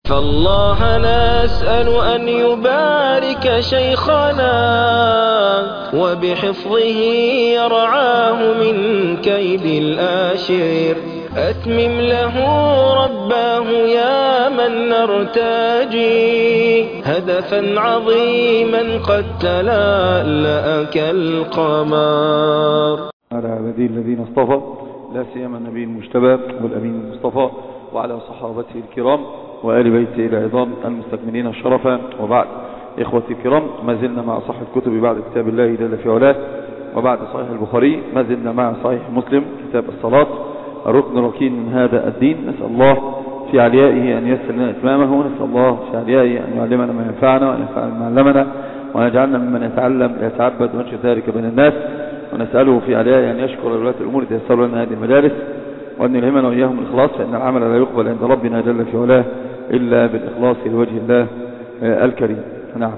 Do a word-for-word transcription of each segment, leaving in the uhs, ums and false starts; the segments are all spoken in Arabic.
فالله نسأل أن يبارك شيخنا وبحفظه يرعاه من كيد الآشر. أتمم له رباه يا من نرتجي هدفا عظيما قد تلألأ كالقمر. على عباده الذين اصطفى لا سيما النبي المجتبى والأمين المصطفى وعلى صحابته الكرام وآل بيته العظام المستكملين الشرفا، وبعد. إخوتي الكرام، ما زلنا مع صحيح الكتب بعد كتاب الله جل في علاه، وبعد صحيح البخاري ما زلنا مع صحيح مسلم كتاب الصلاة الركن الركين من هذا الدين. نسأل الله في عليائه أن يسر لنا إتمامه، نسأل الله في عليائه أن يعلمنا ما ينفعنا وأن ينفعنا ما علمنا، وأن يجعلنا ممن يتعلم يتعبد وينشر ذلك بين الناس، ونسأله في عليائه أن يشكر ولاة الأمور تيسر لنا هذه المدارس، وأن يلهمنا وإياهم الإخلاص، فإن العمل لا يقبل عند ربنا جل في علاه إلا بالإخلاص لوجه الله الكريم. نعم.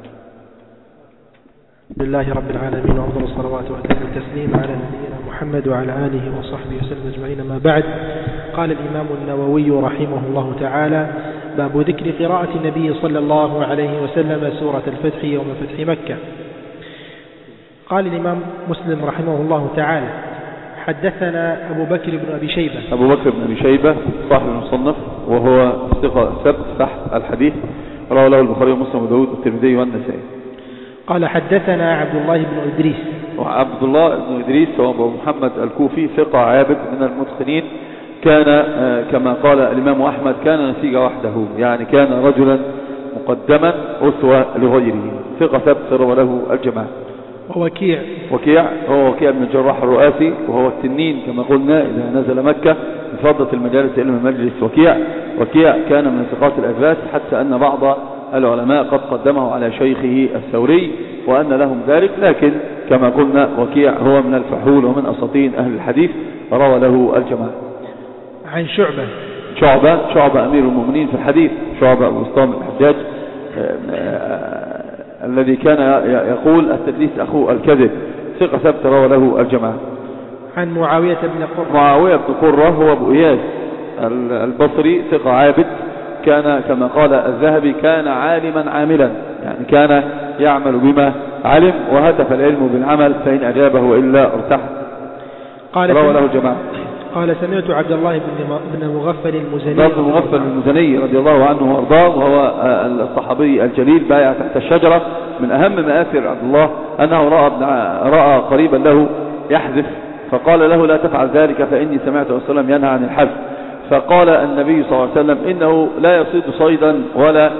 بسم الله رب العالمين، وأفضل الصلوات وأتم التسليم على نبينا محمد وعلى آله وصحبه وسلم أجمعين. ما بعد، قال الإمام النووي رحمه الله تعالى: باب ذكر قراءة النبي صلى الله عليه وسلم سورة الفتح يوم فتح مكة. قال الإمام مسلم رحمه الله تعالى: حدثنا أبو بكر بن أبي شيبة. أبو بكر بن أبي شيبة صاحب المصنف، وهو ثقة ثبت تحت الحديث، رواه له البخاري ومسلم وداود والترمذي والنسائي. قال حدثنا عبد الله بن إدريس. وعبد الله بن إدريس هو أبو محمد الكوفي، ثقة عابد من المتقنين، كان كما قال الإمام أحمد كان نسيج وحده، يعني كان رجلا مقدما أسوة لغيره، ثقة ثبت رواه له الجماعة. ووكيع وكيع هو وكيع بن الجراح الرؤاسي، وهو التنين كما قلنا إذا نزل مكة بفضة المجالس إلى مجلس وكيع. وكيع كان من ثقات الأثبات، حتى أن بعض العلماء قد قدمه على شيخه الثوري وأن لهم ذلك، لكن كما قلنا وكيع هو من الفحول ومن أساطين أهل الحديث، روى له الجماعة. عن شعبة شعبة شعبة أمير المؤمنين في الحديث، شعبة أبو اسطام الحجاج الذي كان يقول التدليس أخو الكذب، ثقة ثبت روى له الجماعة. عن معاوية بن قرة. معاوية بن قرة هو أبو إياس البصري، ثقة عابد، كان كما قال الذهبي كان عالما عاملا، يعني كان يعمل بما علم، وهتف العلم بالعمل فإن أجابه وإلا ارتاح. قال روى له الجماعة. قال سمعت عبد الله بن مغفل المزني. عبد الله مغفل المزني رضي الله عنه وارضاه، وهو الصحابي الجليل بايع تحت الشجرة. من أهم مآثر عبد الله أنه رأى, رأى قريبا له يحذف، فقال له: لا تفعل ذلك فإني سمعت رسول الله صلى الله عليه وسلم ينهى عن الحذف. فقال النبي صلى الله عليه وسلم: إنه لا يصيد صيدا ولا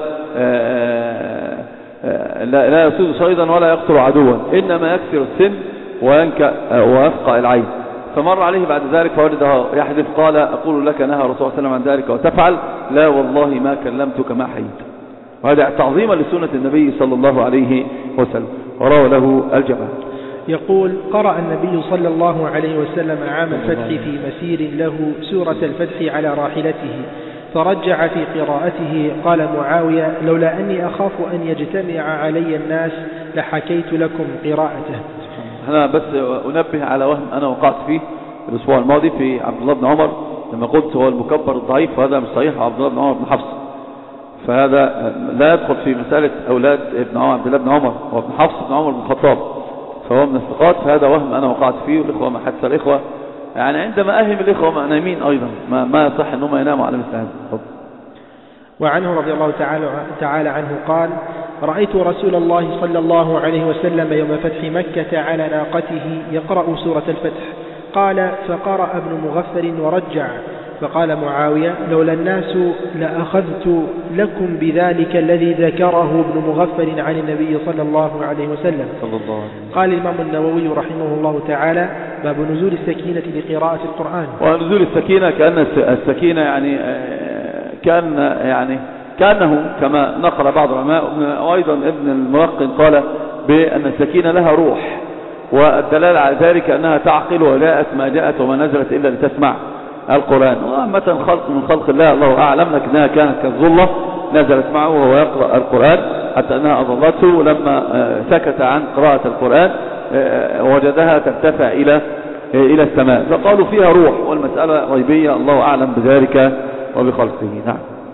لا, لا يصيد صيدا ولا يقتل عدوا، إنما يكسر السن وينكأ ويفقع العين. فمر عليه بعد ذلك فوجده يحذف، قال: أقول لك نهى رسول الله صلى الله عليه وسلم عن ذلك وتفعل؟ لا والله ما كلمتك ما حييت. وهذا تعظيما لسنة النبي صلى الله عليه وسلم، وروى له الجماعة. يقول: قرأ النبي صلى الله عليه وسلم عام الفتح في مسير له سورة الفتح على راحلته، فرجع في قراءته. قال معاوية: لولا أني أخاف أن يجتمع علي الناس لحكيت لكم قراءته. أنا بس أنبه على وهم أنا وقعت فيه الأسبوع الماضي في عبد الله بن عمر، لما قلت هو المكبر الضعيف، وهذا مش صحيح. عبد الله بن عمر بن حفص، فهذا لا يدخل في مسألة أولاد ابن عمر عبد الله بن عمر، هو ابن حفص بن عمر بن الخطاب، فهو من الثقات. فهذا وهم أنا وقعت فيه، والإخوة ما حتى الإخوة يعني عندما أهم الإخوة ما نايمين أيضا ما ما يصح أنهم يناموا على مثل هذا. وعنه رضي الله تعالى تعالى عنه قال: رأيت رسول الله صلى الله عليه وسلم يوم فتح مكة على ناقته يقرأ سورة الفتح. قال: فقرأ ابن مغفل ورجع. فقال معاوية: لولا الناس لأخذت لكم بذلك الذي ذكره ابن مغفل عن النبي صلى الله عليه وسلم. قال الإمام النووي رحمه الله تعالى: باب نزول السكينة لقراءة القرآن. ونزول السكينة كأن السكينة يعني كان يعني كأنه كما نقل بعض العلماء، وأيضا ابن الملقن قال بأن السكينة لها روح، والدلالة على ذلك أنها تعقل وجاءت ما جاءت وما نزلت إلا لتسمع القرآن. وأمة خلق من خلق الله الله أعلم، لكنها كانت كالظلة نزلت معه وهو يقرأ القرآن، حتى أنها أضلته لما سكت عن قراءة القرآن وجدها ترتفع إلى إلى السماء، فقالوا فيها روح، والمسألة غيبية الله أعلم بذلك وبخلقه. نعم.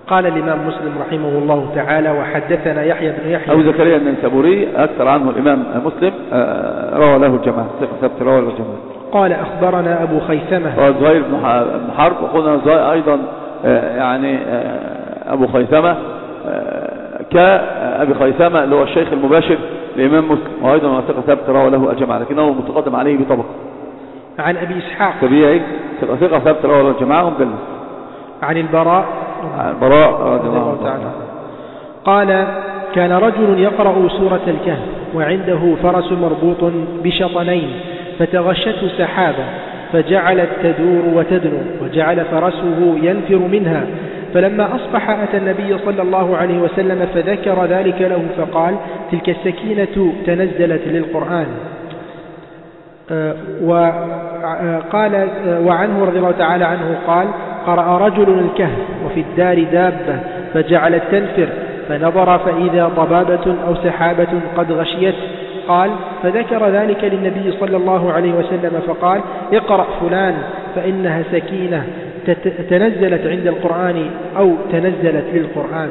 قال الإمام مسلم رحمه الله تعالى وحدثنا يحيى بن يحيى أبو زكريا النيسابوري أكثر عنه الإمام مسلم روى له الجماعة ثبت روى له الجماعة. قال أخبرنا أبو خيثمة وزهير بن حرب، وقلنا زهير أيضا يعني أبو خيثمة كأبي خيثمة اللي هو الشيخ المباشر لإمام مسلم، وأيضا ثقة ثبت روى له الجماعة لكنه متقدم عليه بطبق. عن أبي إسحاق طبيعي ثقة ثبت روى له الجماعة ومدلس. عن البراء البراء رضي الله تعالى قال كان رجل يقرأ سورة الكهف وعنده فرس مربوط بشطنين فتغشته سحابة فجعلت تدور وتدنو وجعل فرسه ينفر منها، فلما أصبح أتى النبي صلى الله عليه وسلم فذكر ذلك له فقال تلك السكينة تنزلت للقرآن. وقال وعنه رضي الله تعالى عنه قال قرأ رجل الكهف وفي الدار دابة فجعلت تنفر فنظر فإذا ضبابة أو سحابة قد غشيت، قال فذكر ذلك للنبي صلى الله عليه وسلم فقال اقرأ فلان فإنها سكينة تنزلت عند القرآن أو تنزلت للقرآن.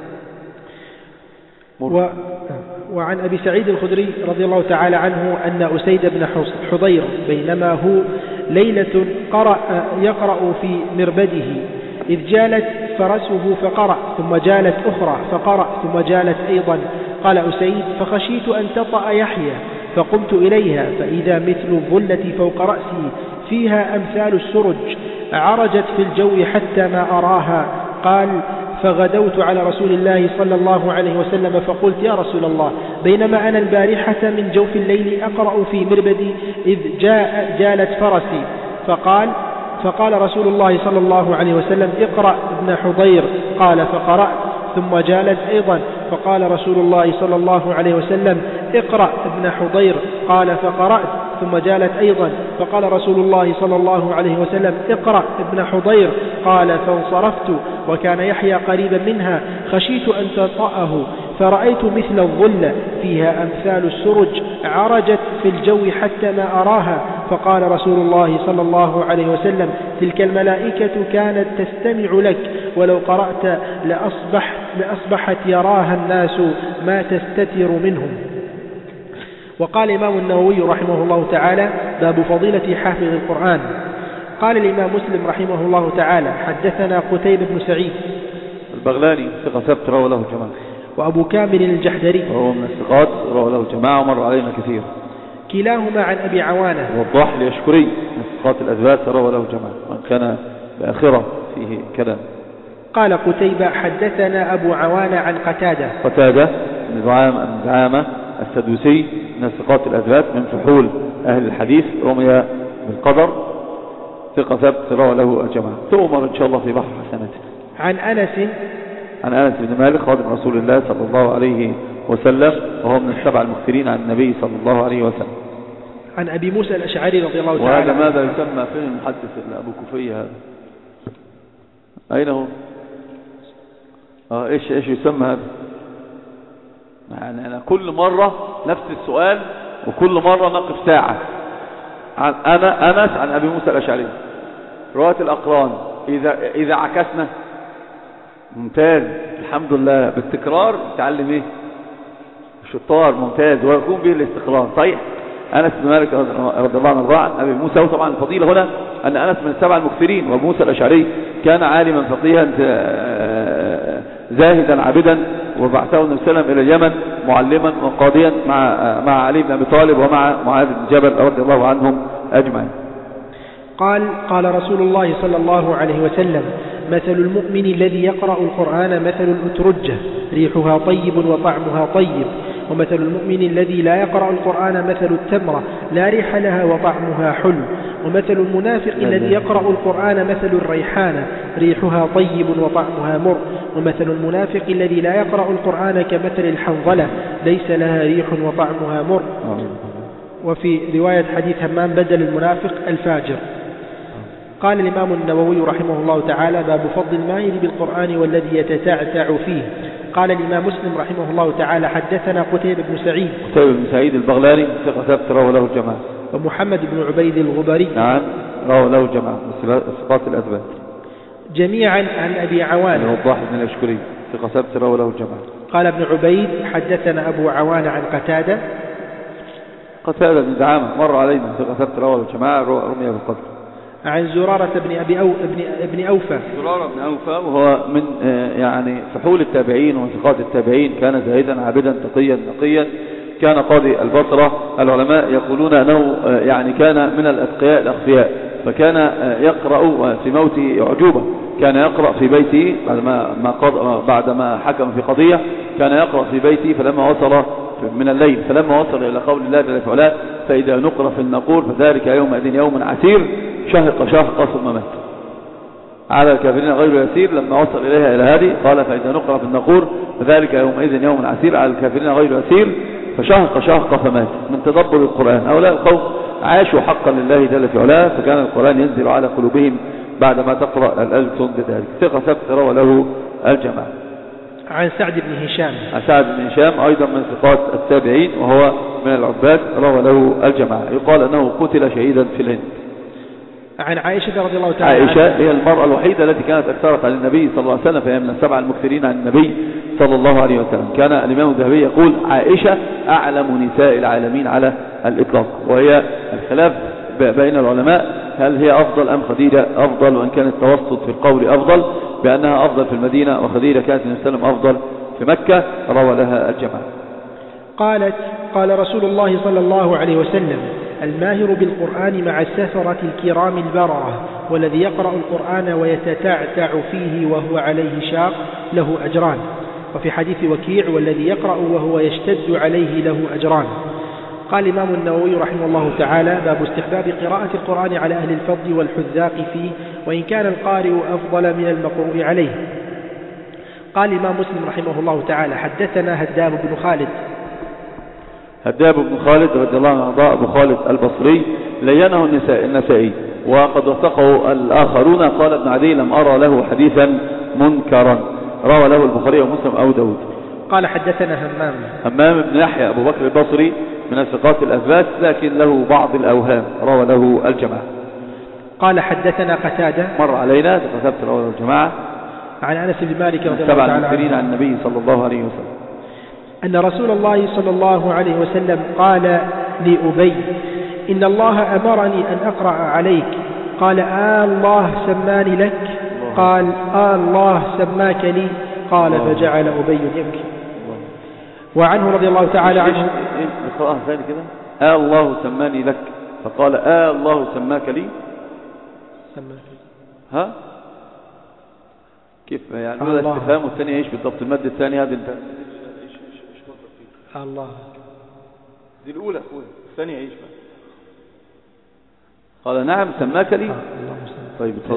و وعن أبي سعيد الخدري رضي الله تعالى عنه أن أسيد بن حضير بينما هو ليلة قرأ يقرأ في مربده إذ جالت فرسه فقرأ ثم جالت أخرى فقرأ ثم جالت أيضا. قال أسيد فخشيت أن تطأ يحيى فقمت إليها فإذا مثل الظلة فوق رأسي فيها أمثال السرج عرجت في الجو حتى ما أراها. قال فغدوت على رسول الله صلى الله عليه وسلم فقلت يا رسول الله بينما أنا البارحة من جوف الليل أقرأ في مربدي إذ جاء جالت فرسي فقال فقال رسول الله صلى الله عليه وسلم اقرأ ابن حضير. قال فقرأت ثم جالت أيضا فقال رسول الله صلى الله عليه وسلم اقرأ ابن حضير. قال فقرأت ثم جالت أيضا فقال رسول الله صلى الله عليه وسلم اقرأ ابن حضير. قال فانصرفت وكان يحيى قريبا منها خشيت أن تطأه فرأيت مثل الظل فيها أمثال السرج عرجت في الجو حتى ما أراها. فقال رسول الله صلى الله عليه وسلم تلك الملائكة كانت تستمع لك ولو قرأت لأصبح لأصبحت يراها الناس ما تستتر منهم. وقال الإمام النووي رحمه الله تعالى باب فضيلة حافظ القرآن. قال الإمام مسلم رحمه الله تعالى حدثنا قتيبة بن سعيد البغلاني ثقة ثبت روى له الجماعة، وأبو كامل الجحدري وهو من الثقات روى له الجماعة ومر علينا كثير، كلاهما عن أبي عوانة والضاح اليشكري من الثقات الأثبات روى له الجماعة وإن كان بآخرة فيه كلام. قال قتيبة حدثنا أبو عوانة عن قتادة قتادة بن دعامة السدوسي من الثقات الأثبات من فحول أهل الحديث رمي بالقدر ثقة ثبت روى له الجماعة. تؤمر إن شاء الله في بحر حسناته. عن أنس عن أنس بن مالك خادم رسول الله صلى الله عليه وسلم وهو من السبع المكثرين عن النبي صلى الله عليه وسلم. عن أبي موسى الأشعري رضي الله تعالى. وهذا ماذا يسمى فين المحدث أبو كفية هذا؟ أين هو؟ آه إيش إيش يسمى هذا؟ يعني أنا كل مرة نفس السؤال وكل مرة نقف ساعة. عن أنا أنس عن أبي موسى الأشعري رواية الأقران. إذا إذا عكسنا ممتاز الحمد لله بالتكرار تعلم إيه شطار ممتاز ويكون به الاستقرار صحيح. أنس بن مالك رضي الله عنه عن أبي موسى. وطبعا الفضيلة هنا أن أنس من السبع المكثرين وأبو موسى الأشعري كان عالما فقيها زاهدا عابدا وبعثه النبي صلى الله عليه وسلم إلى اليمن معلما وقاضيا مع مع علي بن أبي طالب ومع معاذ بن جبل رضي الله عنهم أجمعين. قال قال رسول الله صلى الله عليه وسلم مثل المؤمن الذي يقرأ القرآن مثل الأترجة ريحها طيب وطعمها طيب، ومثل المؤمن الذي لا يقرأ القرآن مثل التمرة لا ريح لها وطعمها حلو، ومثل المنافق الذي يقرأ القرآن مثل الريحانة ريحها طيب وطعمها مر، ومثل المنافق الذي لا يقرأ القرآن كمثل الحنظلة ليس لها ريح وطعمها مر. وفي رواية حديث همام بدل المنافق الفاجر. قال الإمام النووي رحمه الله تعالى باب فضل الماهر بالقرآن والذي يتتعتع فيه. قال الإمام مسلم رحمه الله تعالى حدثنا قتيبة بن سعيد قتيبة بن سعيد البغلاني ثقة ثبت روى له الجماعة، ومحمد بن عبيد الغبري نعم روى له الجماعة ثقات الأثبات. جميعا عن أبي عوانة الوضاح بن الأشكري ثقة ثبت رواه له الجماعة. قال ابن عبيد حدثنا أبو عوانة عن قتادة قتادة بن دعامة مر علينا ثقة ثبت رواه له الجماعة رمي بالقدر. عن زرارة بن أبي أو ابن ابن أوفى زرارة بن أوفى وهو من يعني فحول التابعين وثقات التابعين، كان زاهدا عابدا تقيا نقيا، كان قاضي البصرة. العلماء يقولون أنه يعني كان من الأتقياء الأخفياء، فكان يقرأ في موته أعجوبة، كان يقرأ في بيته بعدما ما قضى بعدما حكم في قضية، كان يقرأ في بيته فلما وصل من الليل فلما وصل إلى قول الله جل وعلا فإذا نقر في النقور فذلك يومئذ يوم عسير شهق شهق ثم مات. على الكافرين غير يسير، لما وصل إليها إلى هذه قال فإذا نقر في النقور فذلك يومئذ يوم عسير على الكافرين غير يسير فشهق شهق فمات. من تدبر القرآن هؤلاء القوم عاشوا حقا لله جل وعلا، فكان القرآن ينزل على قلوبهم بعدما تقرأ الألسن بذلك. ثقة ثبت روى له الجماعة. عن سعد بن هشام عن سعد بن هشام أيضا من ثقات التابعين وهو من العباد روى له الجماعة. يقال أنه قتل شهيدا في الهند. عن عائشة رضي الله تعالى عائشة هي المرأة الوحيدة التي كانت أكثرت عن النبي صلى الله عليه وسلم، فهي من السبع المكثرين عن النبي صلى الله عليه وسلم. كان الإمام الذهبي يقول عائشة أعلم نساء العالمين على الإطلاق، وهي الخلاف بين العلماء هل هي أفضل أم خديجة أفضل، وإن كان التوسط في القول أفضل بأنها أفضل في المدينة، وخديجة كانت النبي صلى الله عليه وسلم أفضل في مكة روى لها الجماعة. قالت قال رسول الله صلى الله عليه وسلم الماهر بالقرآن مع السفرة الكرام البررة، والذي يقرأ القرآن ويتتعتع فيه وهو عليه شاق له أجران. وفي حديث وكيع والذي يقرأ وهو يشتد عليه له أجران. قال الإمام النووي رحمه الله تعالى باب استحباب قراءة القرآن على أهل الفضل والحذاق فيه، وإن كان القارئ أفضل من المقروء عليه. قال الإمام مسلم رحمه الله تعالى حدثنا هداب بن خالد. هداب بن خالد رضي الله عنه أبو خالد البصري لينه النساء النسائي، وقد وثقه الآخرون. قال ابن عدي لم أرى له حديثا منكرا، روى له البخاري ومسلم أو داود. قال حدثنا همام همام بن يحيى أبو بكر البصري من الثقات الأثبات، لكن له بعض الأوهام روى له الجماعة. قال حدثنا قتادة مر علينا ثقات روى له الجماعة. عن أنس بن مالك رضي الله سبع تعالى المكثرين عن النبي صلى الله عليه وسلم أن رسول الله صلى الله عليه وسلم قال لأبي إن الله أمرني أن أقرأ عليك. قال آه الله سماني لك؟ قال آه الله سماك لي. قال فجعل أبي يبكي. وعنه رضي الله تعالى عنه اقرأها ثاني كده. آه الله سماني لك، فقال آه الله سماك لي. ها كيف يعني هذا استفهام، والثاني ايش بالضبط؟ المادة الثانية هذه انت الله دي الأولى أولى الثانية ايش بقى؟ قال نعم سماك لي. طيب اتفضل.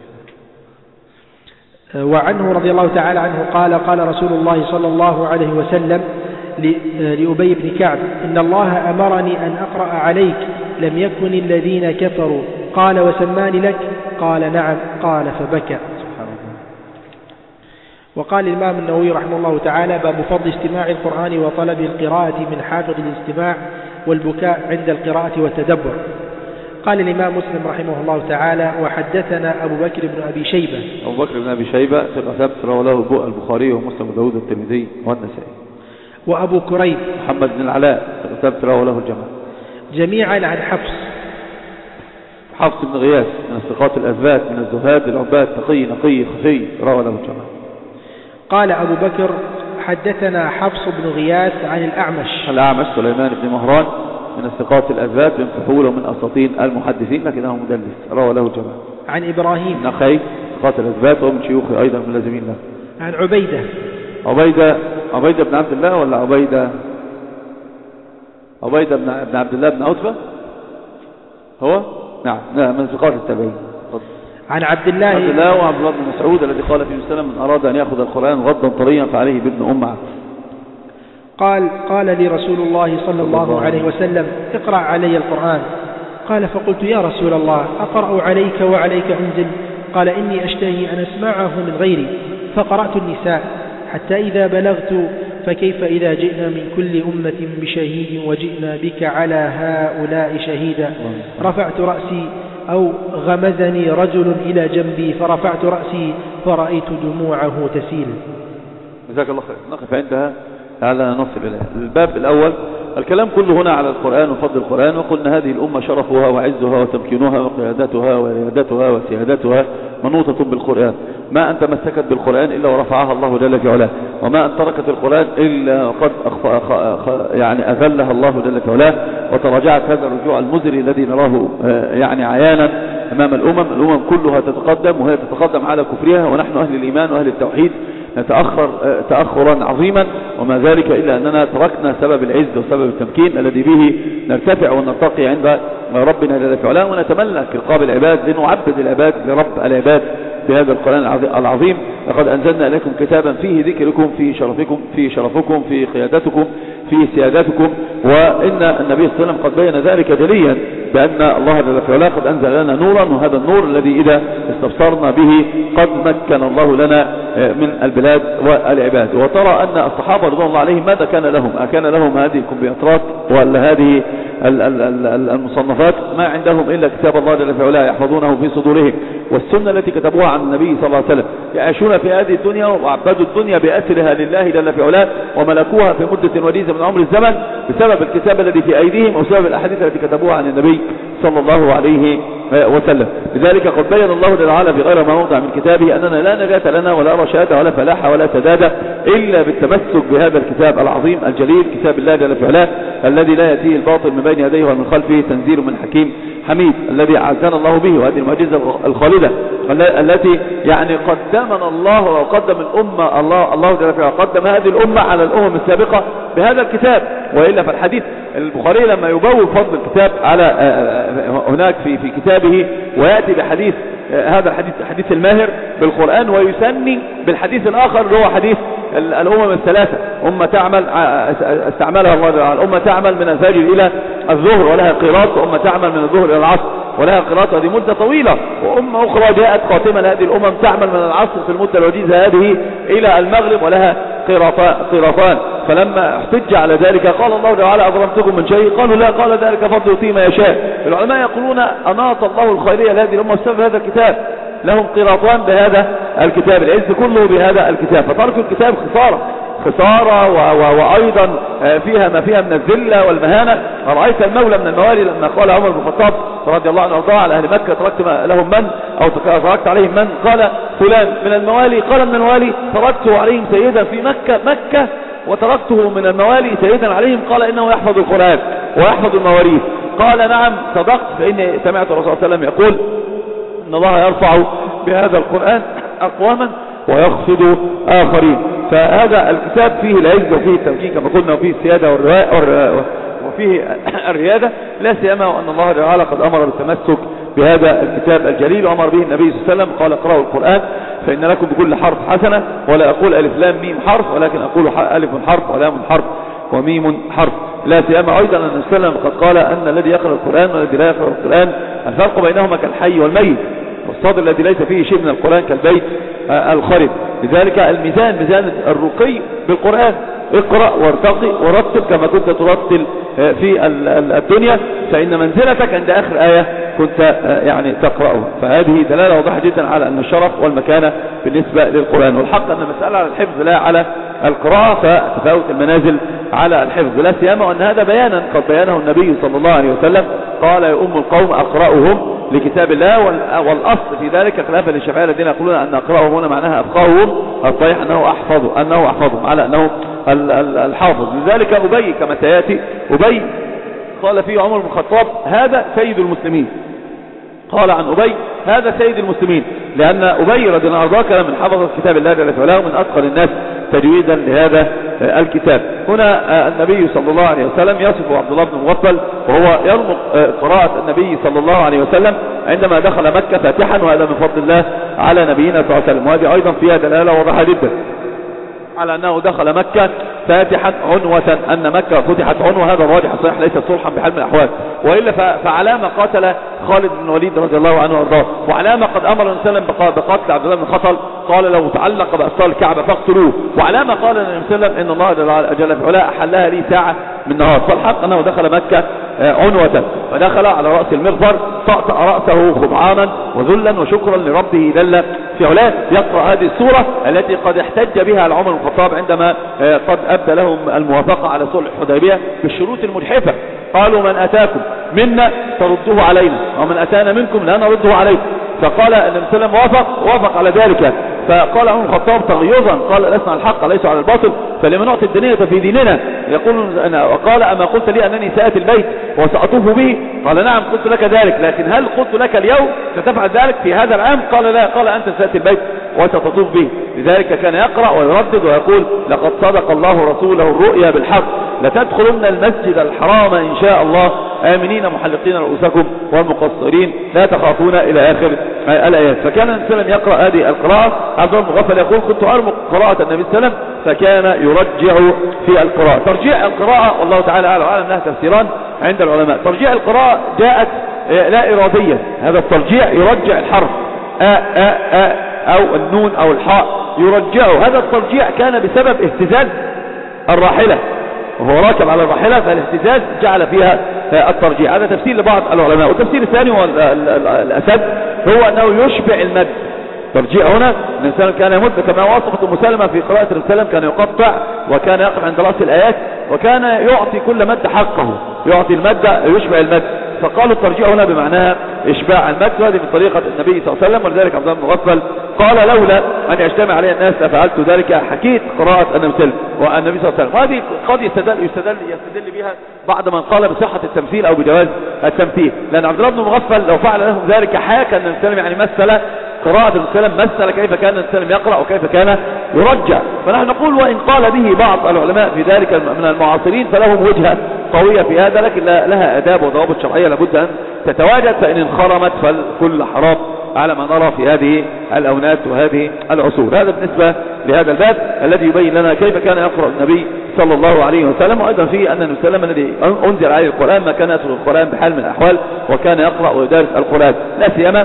وعنه رضي الله تعالى عنه قال قال رسول الله صلى الله عليه وسلم لأبي بن كعب إن الله أمرني أن أقرأ عليك لم يكن الذين كفروا. قال وسماني لك؟ قال نعم. قال فبكى. وقال الإمام النووي رحمه الله تعالى باب فضل استماع القرآن وطلب القراءة من حافظ الاستماع والبكاء عند القراءة والتدبر. قال الإمام مسلم رحمه الله تعالى وحدثنا أبو بكر بن أبي شيبة. أبو بكر بن أبي شيبة ثقة ثبت رواه له البخاري ومسلم وداود والترمذي والنسائي. وأبو كريب محمد بن العلاء ثقة ثبت رواه له الجماعة. جميعا عن حفص. حفص بن غياث من الثقات الأثبات من الزهاد العباد تقي نقي خفي رواه له الجماعة. قال أبو بكر حدثنا حفص بن غياث عن الأعمش. الأعمش سليمان بن مهران من الثقات الأثبات من فحول ومن أساطين المحدثين لكنه مدلس رواه له الجماعة. عن إبراهيم نخي ثقات الأثبات ومن شيوخه أيضا من اللازمين له. عن عبيدة عبيدة عبيدة بن عبد الله ولا عبيدة عبيدة بن عبد الله بن عتبة هو نعم نعم من ثقات التابعين. عن عبد الله عبد الله وعبد الله بن مسعود الذي قال فيه وسلم من أراد أن يأخذ القرآن غضا طريا فعليه بابن أم عبد. قال قال لي رسول الله صلى الله عليه وسلم اقرأ علي القرآن. قال فقلت يا رسول الله أقرأ عليك وعليك أنزل؟ قال إني أشتهي أن أسمعه من غيري. فقرأت النساء حتى إذا بلغت فكيف إذا جئنا من كل أمة بشهيد وجئنا بك على هؤلاء شهيدا. رفعت رأسي أو غمزني رجل إلى جنبي فرفعت رأسي فرأيت دموعه تسيل. جزاك الله خير. نقف عندها على نصل إليه. الباب الأول الكلام كله هنا على القرآن وفضل القرآن، وقلنا هذه الأمة شرفها وعزها وتمكينها وقيادتها وريادتها وسيادتها منوطة بالقرآن. ما أن تمسكت بالقرآن إلا ورفعها الله جل في علاه، وما أن تركت القرآن إلا قد يعني أذلها الله جل في علاه، وتراجعت هذا الرجوع المزري الذي نراه يعني عيانا أمام الأمم. الأمم كلها تتقدم وهي تتقدم على كفرها، ونحن أهل الإيمان وأهل التوحيد نتأخر تأخرا عظيما، وما ذلك إلا أننا تركنا سبب العز وسبب التمكين الذي به نرتفع ونرتقي عند ربنا جل في علاه، ونتملك رقاب العباد لنعبد العباد لرب العباد بهذا القرآن العظيم. لقد أنزلنا إليكم كتابا فيه ذكركم، في شرفكم، في شرفكم، في قيادتكم، في سيادتكم. وإن النبي صلى الله عليه وسلم قد بين ذلك جليا بأن الله جل في علاه قد أنزل لنا نورا، وهذا النور الذي إذا استبصرنا به قد مكن الله لنا من البلاد والعباد. وترى أن الصحابة رضوان الله عليهم ماذا كان لهم؟ أكان لهم هذه الكمبيوترات ولا هذه المصنفات؟ ما عندهم إلا كتاب الله جل في علاه يحفظونه في صدورهم، والسنة التي كتبوها عن النبي صلى الله عليه وسلم. يعيشون في هذه الدنيا وعبدوا الدنيا بأسرها لله جل في علاه، وملكوها في مدة وجيزة من عمر الزمن بسبب الكتاب الذي في أيديهم وسبب الأحاديث التي كتبوها عن النبي صلى الله عليه وسلم. لذلك قد بين الله جل وعلا في غير ما موضع من كتابه أننا لا نجاة لنا ولا رشاد ولا فلاح ولا سداد إلا بالتمسك بهذا الكتاب العظيم الجليل، كتاب الله جل في علاه الذي لا يأتيه الباطل من بين يديه ومن خلفه، تنزيل من حكيم حميد، الذي أعزنا الله به، وهذه المعجزة الخالدة التي يعني قدمنا الله وقدم الأمة الله الله جل في علاه قدم هذه الأمة على الأمم السابقة بهذا الكتاب. وإلا فالحديث البخاري لما يبوب فضل الكتاب على هناك في في كتابه ويأتي بحديث هذا الحديث حديث الماهر بالقرآن، ويسمي بالحديث الآخر اللي هو حديث الأمم الثلاثة. أمة تعمل استعملها الله تعالى، أمة تعمل من الفجر إلى الظهر ولها قيراط، وأمة تعمل من الظهر إلى العصر ولها قيراط، هذه مدة طويلة. وأمة أخرى جاءت خاتمة لهذه الأمم تعمل من العصر في المدة الوجيزة هذه إلى المغرب ولها قيراطان. فلما احتج على ذلك قال الله تعالى أظلمتكم من شيء؟ قالوا لا، قال ذلك فضل يؤتيه ما يشاء. العلماء يقولون أناط الله الخيرية لهذه الأمة بسبب هذا الكتاب، لهم قيراطان بهذا الكتاب، العز كله بهذا الكتاب. فتركوا الكتاب خسارة خسارة وأيضا فيها ما فيها من الذلة والمهانة. رأيت المولى من الموالي لما قال عمر بن الخطاب رضي الله عنه وارضاه على أهل مكة تركت لهم من أو تركت عليهم من؟ قال فلان من الموالي. قال من الموالي تركته عليهم سيدا في مكة مكة وتركته من الموالي سيدا عليهم. قال إنه يحفظ القرآن ويحفظ المواريث. قال نعم صدقت، فإني سمعت الرسول صلى الله عليه وسلم يقول إن الله يرفع بهذا القرآن أقواما ويخفض آخرين. فهذا الكتاب فيه العز وفيه التمكين كما قلنا، وفيه السيادة وفيه الريادة، لا سيما وأن الله تعالى قد أمر بالتمسك بهذا الكتاب الجليل، وأمر به النبي صلى الله عليه وسلم قال اقرأوا القرآن فإن لكم بكل حرف حسنة، ولا أقول ألف لام ميم حرف ولكن أقول ألف حرف ولام حرف وميم حرف. لا سيما أيضا أن النبي صلى الله عليه وسلم قد قال أن الذي يقرأ القرآن والذي لا يقرأ القرآن الفرق بينهما كالحي والميت، والصادر الذي ليس فيه شيء من القرآن كالبيت الخرب. لذلك الميزان ميزان الرقي بالقرآن، اقرأ وارتقي ورتل كما كنت ترتل في الدنيا، فإن منزلتك عند آخر آية كنت يعني تقرأه. فهذه دلالة واضحة جدا على أن الشرف والمكانة بالنسبة للقرآن. والحق أن المسألة على الحفظ لا على القراءة، فتفاوت المنازل على الحفظ، لا سيما وأن هذا بيانا قد بيانه النبي صلى الله عليه وسلم قال يا أم القوم أقرأهم لكتاب الله. والأصل في ذلك خلافا للشافعية الذين يقولون أن أقرأهم هنا معناها أفقههم، الصحيح أنه أحفظ أنه أحفظهم على أنه الحافظ. لذلك أبي كما سيأتي أبي قال فيه عمر بن الخطاب هذا سيد المسلمين، قال عن أبي هذا سيد المسلمين، لأن أبي رضي الله عنه كان من حفظ كتاب الله جل وعلا ومن أتقن الناس تجويدا لهذا الكتاب. هنا النبي صلى الله عليه وسلم يصف عبد الله بن مغفل وهو يرمق قراءة النبي صلى الله عليه وسلم عندما دخل مكة فاتحا، وهذا من فضل الله على نبينا صلى الله عليه وسلم. وهذه أيضا فيها دلالة واضحة جدا على أنه دخل مكة فاتحا عنوة، أن مكة فتحت عنوة، هذا الراجح صحيح ليس صلحا بحال من الأحوال. وإلا فعلامة قاتل خالد بن الوليد رضي الله عنه وارضاه، وعلامة قد أمر النبي صلى الله عليه وسلم بقتل عبد الله بن خطل قال لو تعلق بأسطال الكعبة فاقتلوه، وعلامة قال النبي صلى الله عليه وسلم إن الله جل في علاه أحلها لي ساعة من نهار. فالحق أنه دخل مكة عنوة، فدخل على رأس المغفر طأطأ رأسه خضعانا وذلا وشكرا لربه جل في علاه، يقرأ هذه السورة التي قد احتج بها عمر بن الخطاب عندما قد أبدى لهم الموافقة على صلح الحديبية بالشروط المجحفة. قالوا من أتاكم منا تردوه علينا ومن أتانا منكم لا نرده عليكم، فقال النبي صلى الله عليه وسلم وافق وافق على ذلك. فقال عمر بن الخطاب تغيظا قال لسنا على الحق ليس على الباطل، فلما نعطي الدنيا في ديننا. يقول أنا وقال أما قلت لي أنني سأتي البيت وسأطوف به؟ قال نعم قلت لك ذلك، لكن هل قلت لك اليوم ستفعل ذلك في هذا العام؟ قال لا، قال أنت سأتي البيت وستطوف به. لذلك كان يقرأ ويردد ويقول لقد صدق الله رسوله الرؤيا بالحق لتدخلن المسجد الحرام إن شاء الله آمنين محلقين رؤوسكم والمقصرين لا تخافون إلى آخر الآيات. فكان النبي صلى الله عليه وسلم يقرأ هذه القراءة. عبد الله بن مغفل يقول كنت أرمق قراءة النبي صلى الله عليه وسلم فكان يرجع في القراءة. ترجيع القراءة والله تعالى أعلم وأعلم لها تفسيران عند العلماء. ترجيع القراءة جاءت لا إرادية، هذا الترجيع يرجع الحرف آ آ آ أو النون أو الحاء يرجعه. هذا الترجيع كان بسبب اهتزاز الراحلة وهو راكب على الراحلة، فالاهتزاز جعل فيها الترجيع. هذا تفسير لبعض العلماء. والتفسير الثاني والأسد هو أنه يشبع المد. ترجيع هنا الإنسان كان يمد كما وصفت أم سلمة في قراءة النبي صلى الله عليه وسلم، كان يقطع وكان يقف عند رأس الآيات وكان يعطي كل مد حقه، يعطي المد يشبع المد. فقالوا الترجيع هنا بمعناها إشباع المد، وهذه من طريقة النبي صلى الله عليه وسلم. ولذلك عبد الله بن مغفل قال لولا أن يجتمع علي الناس لفعلت ذلك، حكيت قراءة النبي صلى الله عليه وسلم. وهذه قد يستدل, يستدل, يستدل بها بعض من قال بصحة التمثيل أو بجواز التمثيل، لأن عبد الله بن مغفل لو فعل لهم ذلك حاكى النبي صلى الله عليه وسلم، يعني مثل قراءة النبي صلى الله عليه وسلم، مثل كيف كان النبي صلى الله عليه وسلم يقرأ وكيف كان يرجع. فنحن نقول وإن قال به بعض العلماء في ذلك من المعاصرين فلهم وجهة قوية في هذا، لكن لها آداب وضوابط شرعية لابد أن تتواجد، فإن انخرمت فالكل حرام على ما نرى في هذه الأونات وهذه العصور. هذا بالنسبة لهذا الباب الذي يبين لنا كيف كان يقرأ النبي صلى الله عليه وسلم. وأيضا في أن النبي صلى الله عليه وسلم الذي أنزل عليه القرآن ما كان يترك القرآن بحال من الأحوال، وكان يقرأ ويدارس القرآن لا سيما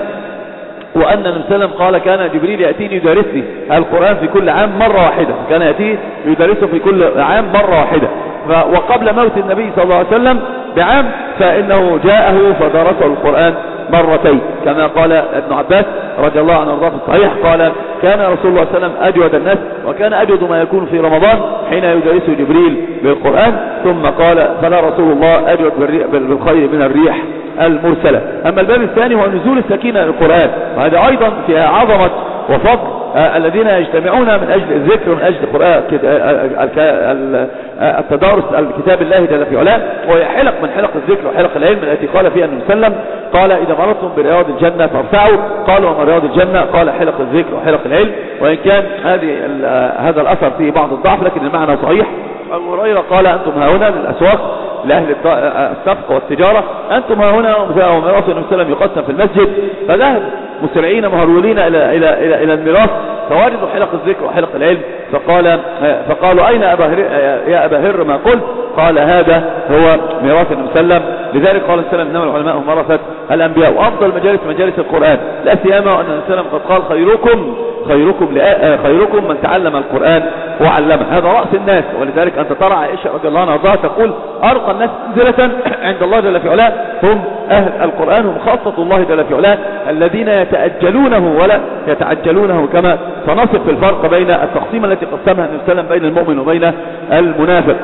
وأن النبي صلى الله عليه وسلم قال كان جبريل يأتيني يدارسني القرآن في كل عام مرة واحدة، كان يأتيه يدارسه في كل عام مرة واحدة. وقبل موت النبي صلى الله عليه وسلم بعام فإنه جاءه فدرسه القرآن مرتين، كما قال ابن عباس رضي الله عنه وارضاه في الصحيح قال كان رسول الله صلى الله عليه وسلم أجود الناس وكان أجود ما يكون في رمضان حين يدرسه جبريل بالقرآن، ثم قال فلا رسول الله أجود بالخير من الريح المرسلة. أما الباب الثاني هو نزول السكينة للقرآن، وهذا أيضا فيها عظمة وفضل آه الذين يجتمعون من أجل الذكر من أجل القرآن التدارس الكتاب الله جل في علاه، وهي حلق من حلق الذكر وحلق العلم التي قال فيها النبي صلى الله عليه وسلم قال إذا مرضتم برياض الجنة فارفعوا، قالوا وما رياض الجنة؟ قال حلق الذكر وحلق العلم. وإن كان هذه هذا الأثر فيه بعض الضعف لكن المعنى صحيح. أبو هريرة قال أنتم هنا للأسواق لأهل الصفقة والتجارة، أنتم هنا وميراث النبي صلى الله عليه وسلم يقسم في المسجد، فذهب مسرعين مهرولين إلى إلى إلى إلى الميراث فوجدوا حلق الذكر وحلق العلم، فقال فقالوا أين أبا هر يا أبا هر ما قلت؟ قال هذا هو ميراث النبي صلى الله عليه وسلم. لذلك قال النبي صلى الله عليه وسلم إنما العلماء هم ورثة الأنبياء، وأفضل مجالس مجالس القرآن، لا سيما وأن النبي صلى الله عليه وسلم قد قال خيركم خيركم خيركم من تعلم القرآن وعلمه، هذا رأس الناس. ولذلك أنت ترى عائشة رضي الله عنها تقول أرقى الناس منزلة عند الله جل في علاه هم أهل القرآن، هم خاصة الله جل في علاه الذين يتأجلونه ولا يتعجلونه، كما سنصف في الفرق بين التقسيم التي قسمها النبي صلى الله عليه وسلم بين المؤمن وبين المنافق.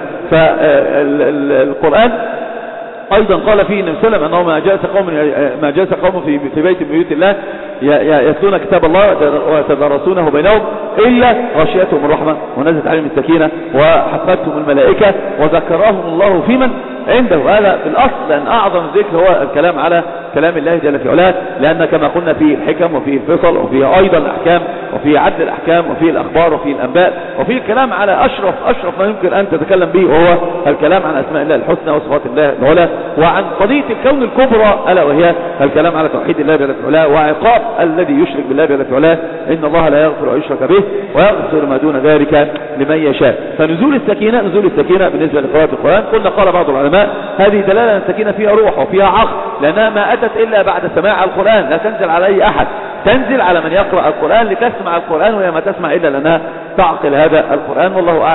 فالقرآن أيضا قال فيه النبي صلى الله عليه وسلم أنه ما جلس قوم ما جلس قوم في في بيت من بيوت الله يتلون كتاب الله ويتدارسونه بينهم إلا غشيتهم الرحمة ونزلت عليهم السكينة وحفتهم الملائكة وذكرهم الله في من عنده. هذا في الأصل لأن أعظم ذكر هو الكلام على كلام الله جل في علاه، لأن كما قلنا فيه الحكم وفيه الفصل وفيه أيضا الأحكام وفيه عدل الأحكام وفيه الأخبار وفيه الأنباء وفيه الكلام على أشرف أشرف ما يمكن أن تتكلم به، وهو الكلام عن أسماء الله الحسنى وصفات الله العلى، وعن قضية الكون الكبرى ألا وهي الكلام على توحيد الله جل في علاه وعقاب الذي يشرك بالله جل في علاه، إن الله لا يغفر أن يشرك به ويغفر ما دون ذلك لمن يشاء. فنزول السكينة نزول السكينة بالنسبة لقراءة القرآن قلنا قال بعض العلماء هذه دلالة أن السكينة فيها روح وفيها عقل، لأنها ما أتت إلا بعد سماع القرآن، لا تنزل على أي أحد، تنزل على من يقرأ القرآن لتسمع القرآن، وهي ما تسمع إلا لأنها تعقل هذا القرآن. والله أعلم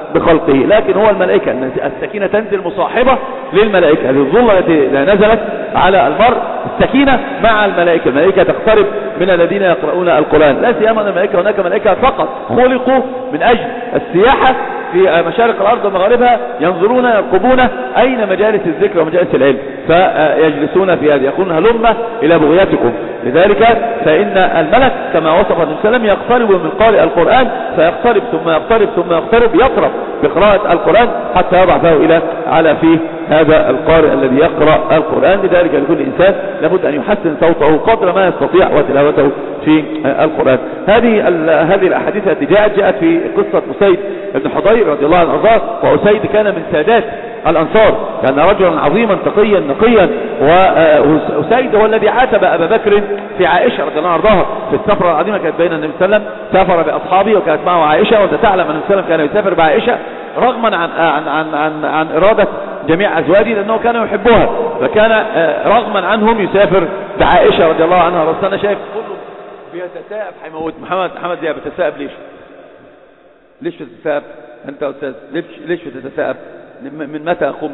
بخلقه، لكن هو الملائكة السكينة تنزل مصاحبة للملائكة. الظلة التي نزلت على المرء السكينة مع الملائكة، الملائكة تقترب من الذين يقرؤون القرآن. لا سيما الملائكة هناك ملائكة فقط خلقوا من أجل السياحة في مشارق الأرض ومغاربها، ينظرون يرقبون أين مجالس الذكر ومجالس العلم، فيجلسون في هذه يقولون هلمة إلى بغيتكم. لذلك فإن الملك كما وصف النبي صلى الله عليه وسلم يقترب من قارئ القرآن، فيقترب ثم يقترب ثم يقترب يقرب بقراءة القرآن حتى يضع فيه إلى على فيه هذا القارئ الذي يقرأ القرآن. لذلك لكل إنسان لابد أن يحسن صوته قدر ما يستطيع وتلاوته في القرآن. هذه هذه الأحاديث التي جاءت جاءت في قصة أسيد بن حضير رضي الله عنه وارضاه. وأسيد كان من سادات الأنصار، كان رجلا عظيما تقيا نقيا، وأسيد هو الذي عاتب أبا بكر في عائشة رضي الله عنها وارضاها في السفرة العظيمة كانت بين النبي صلى الله عليه وسلم، سافر بأصحابه وكانت معه عائشة، وأنت تعلم أن النبي صلى الله عليه وسلم كان يسافر بعائشة رغما عن عن عن عن, عن إرادة جميع أزواجه لأنه كان يحبها، فكان رغما عنهم يسافر بعائشة رضي الله عنها. بس أنا شايف كله بيتساءب حيموت محمد محمد زي بتتساءب ليش؟ ليش بتتساءب أنت يا أستاذ؟ ليش ليش بتتساءب؟ من متى قمت؟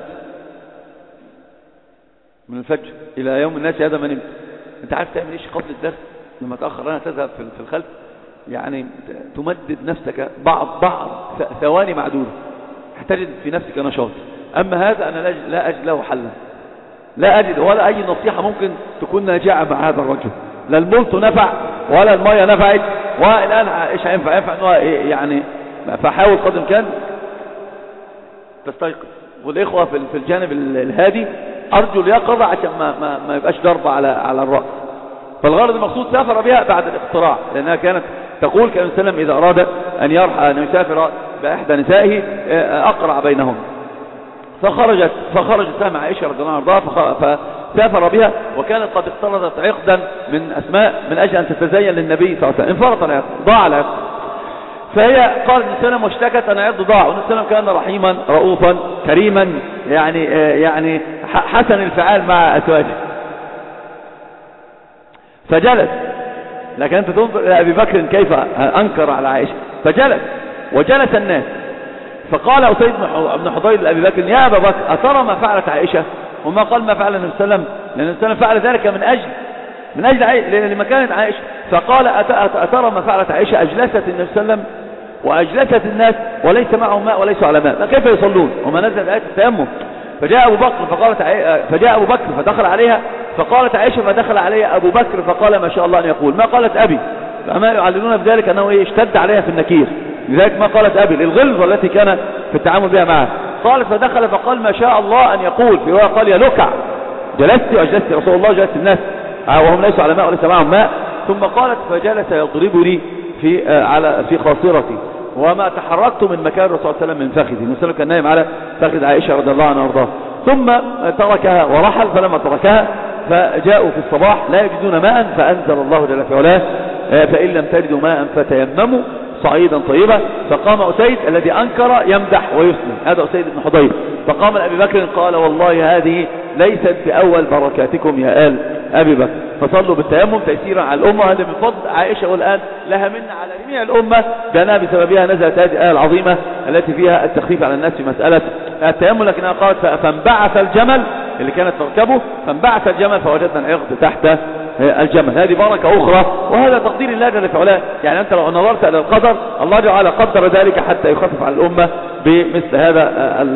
من الفجر إلى يوم الناس هذا ما نمت. أنت عارف تعمل إيش قبل الدرس لما تأخر أنا تذهب في الخلف؟ يعني تمدد نفسك بعض بعض ثواني معدودة تجد في نفسك نشاط. أما هذا أنا لا أجد له حلا، لا أجد ولا أي نصيحة ممكن تكون ناجعة مع هذا الرجل. لا الملط نفع ولا المية نفعت، والآن إيش هينفع؟ ينفع أنه يعني فحاول قدر الإمكان تستيقظ. والإخوة في الجانب الهادي أرجو اليقظة عشان ما, ما, ما يبقاش ضربة على على الرأس. فالغرض المقصود سافر بها بعد الاختراع، لأنها كانت تقول كان وسلم إذا أراد أن يرحى أن يسافر بإحدى نسائه أقرع بينهم، فخرجت فخرجت سامة عائشة رضي الله عنها فسافر بها، وكانت قد اختلطت عقدا من أسماء من أجل أن تتزين للنبي صلى الله عليه وسلم. انفرط العقد، ضاع العقد، فهي قالت لسلم واشتكت أن عقد ضاع، ونسلم كان رحيما رؤوفا كريما يعني يعني حسن الفعال مع أزواجه. فجلس، لكن أنت تنظر إلى أبي بكر كيف أنكر على عائشة، فجلس وجلس الناس، فقال أسيد بن حضير لأبي بكر يا أبا بكر أترى ما فعلت عائشة؟ وما قال ما فعل النبي صلى الله عليه وسلم، لأن النبي صلى الله عليه وسلم فعل ذلك من أجل من أجل عائشة، لأن مكانت عائشة. فقال أترى ما فعلت عائشة؟ أجلست النبي صلى الله عليه وسلم وأجلست الناس وليس معهم ماء وليس على ماء، كيف يصلون وما نزلت آية التيمم؟ فجاء أبو بكر فقالت فجاء أبو بكر فدخل عليها، فقالت عائشة فدخل عليها أبو بكر فقال ما شاء الله أن يقول، ما قالت أبي، فما يعلنون بذلك أنه إيه اشتد عليها في النكير، لذلك ما قالت أبي للغلظة التي كان في التعامل بها معها. قالت فدخل فقال ما شاء الله أن يقول، في رواية قال يلكع، جلست وأجلست رسول الله جلست الناس وهم ليسوا على ماء وليس معهم ماء. ثم قالت فجلس يضربني في على في خاصرتي وما تحركت من مكان الرسول صلى الله عليه وسلم من فخذي، النبي كان نايم على فخذ عائشة رضي الله عنها وارضاها. ثم تركها ورحل، فلما تركها فجاءوا في الصباح لا يجدون ماء، فأنزل الله جل في علاه فإن لم تجدوا ماء فتيمموا صعيدا طيبا. فقام أسيد الذي أنكر يمدح ويسلم، هذا أسيد بن حضير. فقام أبي بكر قال والله هذه ليست بأول بركاتكم يا آل أبي بكر، فصلوا بالتيمم تيسيرا على الأمة، هذا من فضل عائشة، والآن لها من على جميع الأمة، لأنها بسببها نزلت هذه الآية العظيمة التي فيها التخفيف على الناس في مسألة التيمم. لكنها قالت فانبعث الجمل اللي كانت تركبه، فانبعث الجمل فوجدنا العقد تحت الجمل، هذه بركة أخرى، وهذا تقدير الله جل في علاه. يعني أنت لو نظرت إلى القدر الله جل قدر ذلك حتى يخفف على الأمة بمثل هذا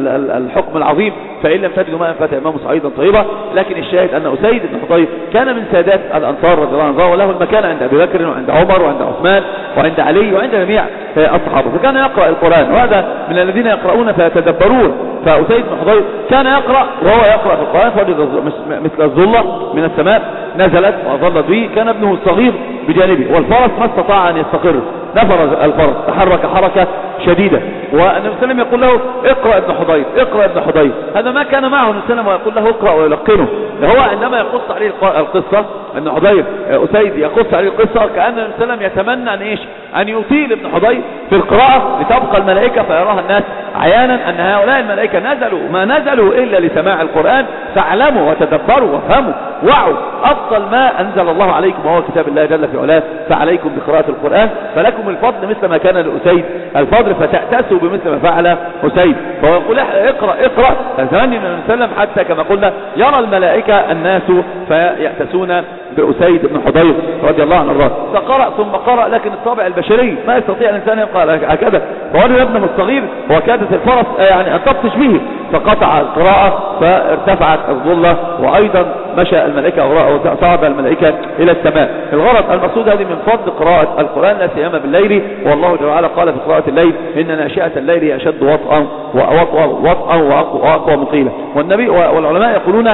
الحكم العظيم. فإن لم تجدوا ماء فتيمموا صعيدا طيبا. لكن الشاهد أن أسيد بن حضير كان من سادات الأنصار رضي الله عنهم، وله المكان عند أبي بكر وعند عمر وعند عثمان وعند علي وعند جميع الصحابة، فكان يقرأ القرآن، وهذا من الذين يقرؤون فيتدبرون. فأسيد بن حضير كان يقرأ وهو يقرأ في القرآن فوجد مثل الظلة من السماء نزلت وظلت به، كان ابنه الصغير بجانبه، والفرس ما استطاع أن يستقر، نفر الفرس تحرك حركة شديدة، والنبي صلى الله عليه وسلم يقول له اقرأ ابن حضير اقرأ ابن حضير. هذا ما كان معه النبي صلى الله عليه وسلم ويقول له اقرأ ويلقنه، هو عندما يقص عليه القصة ابن حضير أسيد يقص عليه القصة كأن النبي صلى الله عليه وسلم يتمنى أن إيش أن يطيل ابن حضير في القراءة لتبقى الملائكة فيراها الناس عيانا أن هؤلاء الملائكة نزلوا ما نزلوا إلا لسماع القرآن، فاعلموا وتدبروا وافهموا وعوا أفضل ما أنزل الله عليكم وهو كتاب الله جل في علاه، فعليكم بقراءة القرآن فلكم الفضل مثل ما كان لأسيد الفضل، فتأتسوا بمثل ما فعل أسيد. فهو يقول اقرأ اقرأ فزمان من وسلم حتى كما قلنا يرى الملائكة الناس فيأتسون بأسيد بن حضير رضي الله عنه الرأس. فقرأ ثم قرأ، لكن الطابع البشري ما يستطيع الإنسان يبقى هكذا، فقال له ابنه الصغير وكادت الفرس يعني أن تبطش به، فقطع القراءة فارتفعت الظلة، وأيضا مشى الملائكة وصعد الملائكة إلى السماء. الغرض المقصود هذه من فضل قراءة القرآن لا سيما بالليل، والله تعالى قال في قراءة الليل إن ناشئة الليل أشد وطئا وأقوى وأقوى مقيلة. والنبي والعلماء يقولون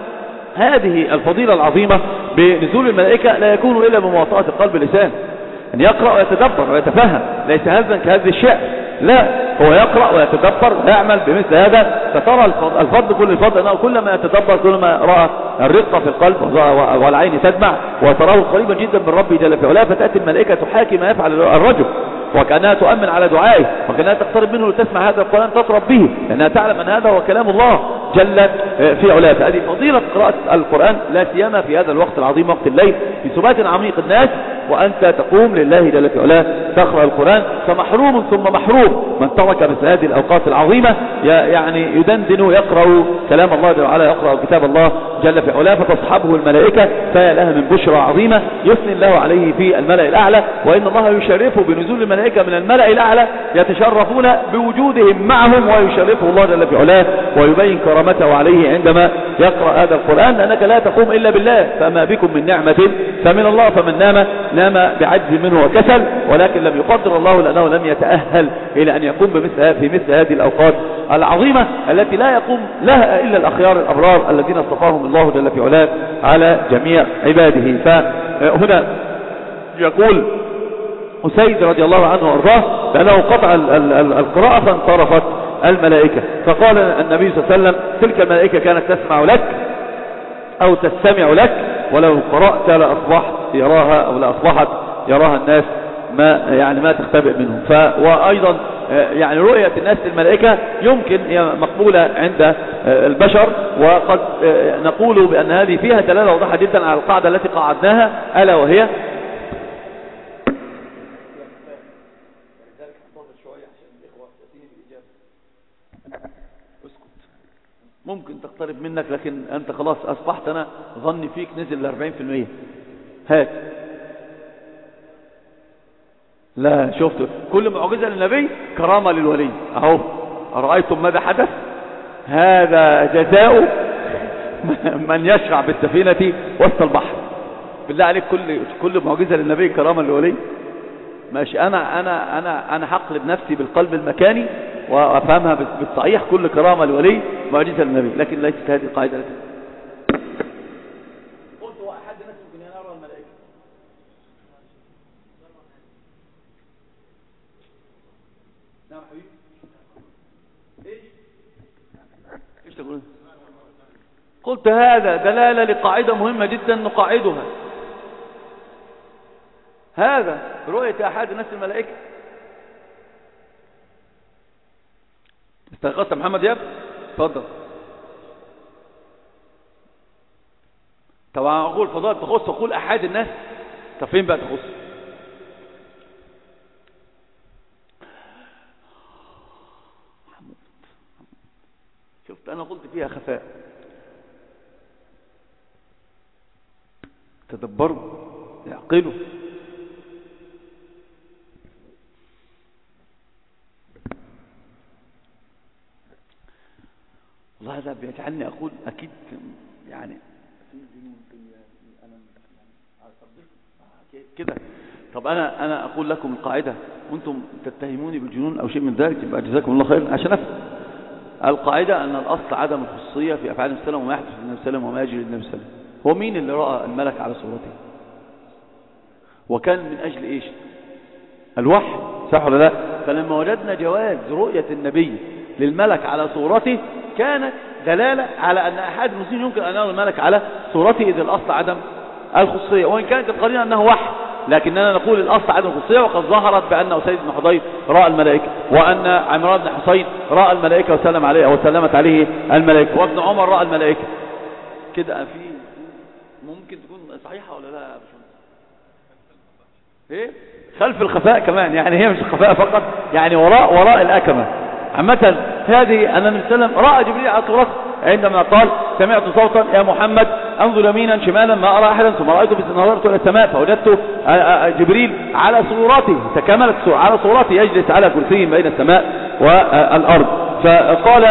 هذه الفضيلة العظيمة بنزول الملائكة لا يكون إلا بمواطأة القلب اللسان، أن يقرأ ويتدبر ويتفهم، ليس هذا كهذا الشيء، لا، هو يقرأ ويتدبر ويعمل بمثل هذا، فترى الفضل كل الفضل أنه كلما يتدبر كلما رأى الرقة في القلب والعين تدمع وتراه قريبا جدا من ربه جل في علاه، فتأتي الملائكة تحاكي ما يفعل الرجل وكأنها تؤمن على دعائه وكأنها تقترب منه لتسمع هذا القرآن تطرب به، لأنها تعلم أن هذا هو كلام الله جل في علاه. فهذه فضيلة قراءة القرآن لا سيما في هذا الوقت العظيم وقت الليل في سبات عميق الناس، وأنت تقوم لله جل في علاه تقرأ القرآن، فمحروم ثم محروم من ترك مثل هذه الأوقات العظيمة يعني يدندن يقرأ كلام الله جل وعلا، يقرأ كتاب الله جل في علاه، فتصحبه الملائكة فيا لها من بشرى عظيمة يثني الله عليه في الملأ الأعلى. وإن الله يشرفه بنزول الملائكة من الملأ الأعلى، يتشرفون بوجودهم معهم ويشرفه الله جل في علاه ويبين كرامته عليه عندما يقرأ هذا القرآن، لأنك لا تقوم إلا بالله، فما بكم من نعمة فمن الله، فمن نام نام بعجز منه وكسل، ولكن لم يقدر الله لأنه لم يتأهل إلى أن يقوم بمثل في مثل هذه الأوقات العظيمة التي لا يقوم لها إلا الأخيار الأبرار الذين اصطفاهم الله جل في علاه على جميع عباده. فهنا يقول أسيد رضي الله عنه وارضاه بأنه قطع القراءة فانصرفت الملائكة، فقال النبي صلى الله عليه وسلم تلك الملائكة كانت تسمع لك أو تستمع لك، ولو قرأت لأصبحت يراها أو لأصبحت يراها الناس ما يعني ما تختبئ منهم. ف وأيضا يعني رؤية الناس للملائكة يمكن هي مقبولة عند البشر، وقد نقول بأن هذه فيها دلالة واضحة جدا على القاعدة التي قعدناها، ألا وهي ممكن تقترب منك، لكن أنت خلاص أصبحت أنا ظني فيك نزل لأربعين في المية. هات لا شفت كل معجزة للنبي كرامة للولي. أهو أرأيتم ماذا حدث؟ هذا جزاء من يشرع بالسفينة وسط البحر. بالله عليك كل كل معجزة للنبي كرامة للولي. ماشي، أنا أنا أنا أنا هقلب نفسي بالقلب المكاني وأفهمها بالصحيح، كل كرامة للولي معجزة للنبي، لكن ليست هذه القاعدة التي قلت هو أحد الناس ممكن يرى الملائكة. نعم حبيبي، ايش ايش تقول؟ قلت هذا دلالة لقاعدة مهمة جدا نقاعدها، هذا رؤية أحد الناس الملائكة. استيقظت محمد ياب؟ تفضل. طبعا أقول فضاء تخص، أقول أحد الناس. طب فين بقى تخص؟ شفت أنا قلت فيها خفاء. تدبروا يعقلوا. والله هذا بيجعلني أقول أكيد يعني كده. طب أنا أنا أقول لكم القاعدة وأنتم تتهموني بالجنون أو شيء من ذلك، يبقى جزاكم الله خير عشان أفهم. القاعدة أن الأصل عدم الخصوصية في أفعال النبي صلى الله عليه وسلم وما يحدث للنبي صلى الله عليه وسلم وما يجري للنبي صلى الله عليه وسلم. هو مين اللي رأى الملك على صورته؟ وكان من أجل إيش؟ الوحي، صح ولا لا؟ فلما وجدنا جواز رؤية النبي للملك على صورته كانت دلالة على أن أحد المسلمين يمكن أن يرى الملك على صورته، إذ الأصل عدم الخصوصية، وإن كانت القرينة أنه وحي، لكننا نقول الأصل عدم الخصوصية. وقد ظهرت بأن أسيد بن حضير رأى الملائكة، وأن عمران بن حسين رأى الملائكة وسلم عليه أو سلمت عليه الملائكة، وابن عمر رأى الملائكة. كده في صحيحة ولا لا؟ ايه خلف الخفاء كمان، يعني هي مش الخفاء فقط، يعني وراء وراء الأكمة. عامة هذه أن النبي صلى الله عليه وسلم رأى جبريل على صورته عندما قال سمعت صوتا يا محمد انظر يمينا شمالا ما أرى أحدا، ثم رأيته نظرت إلى السماء فوجدت جبريل على صورته تكاملت على صورته يجلس على كرسي بين السماء والأرض. فقال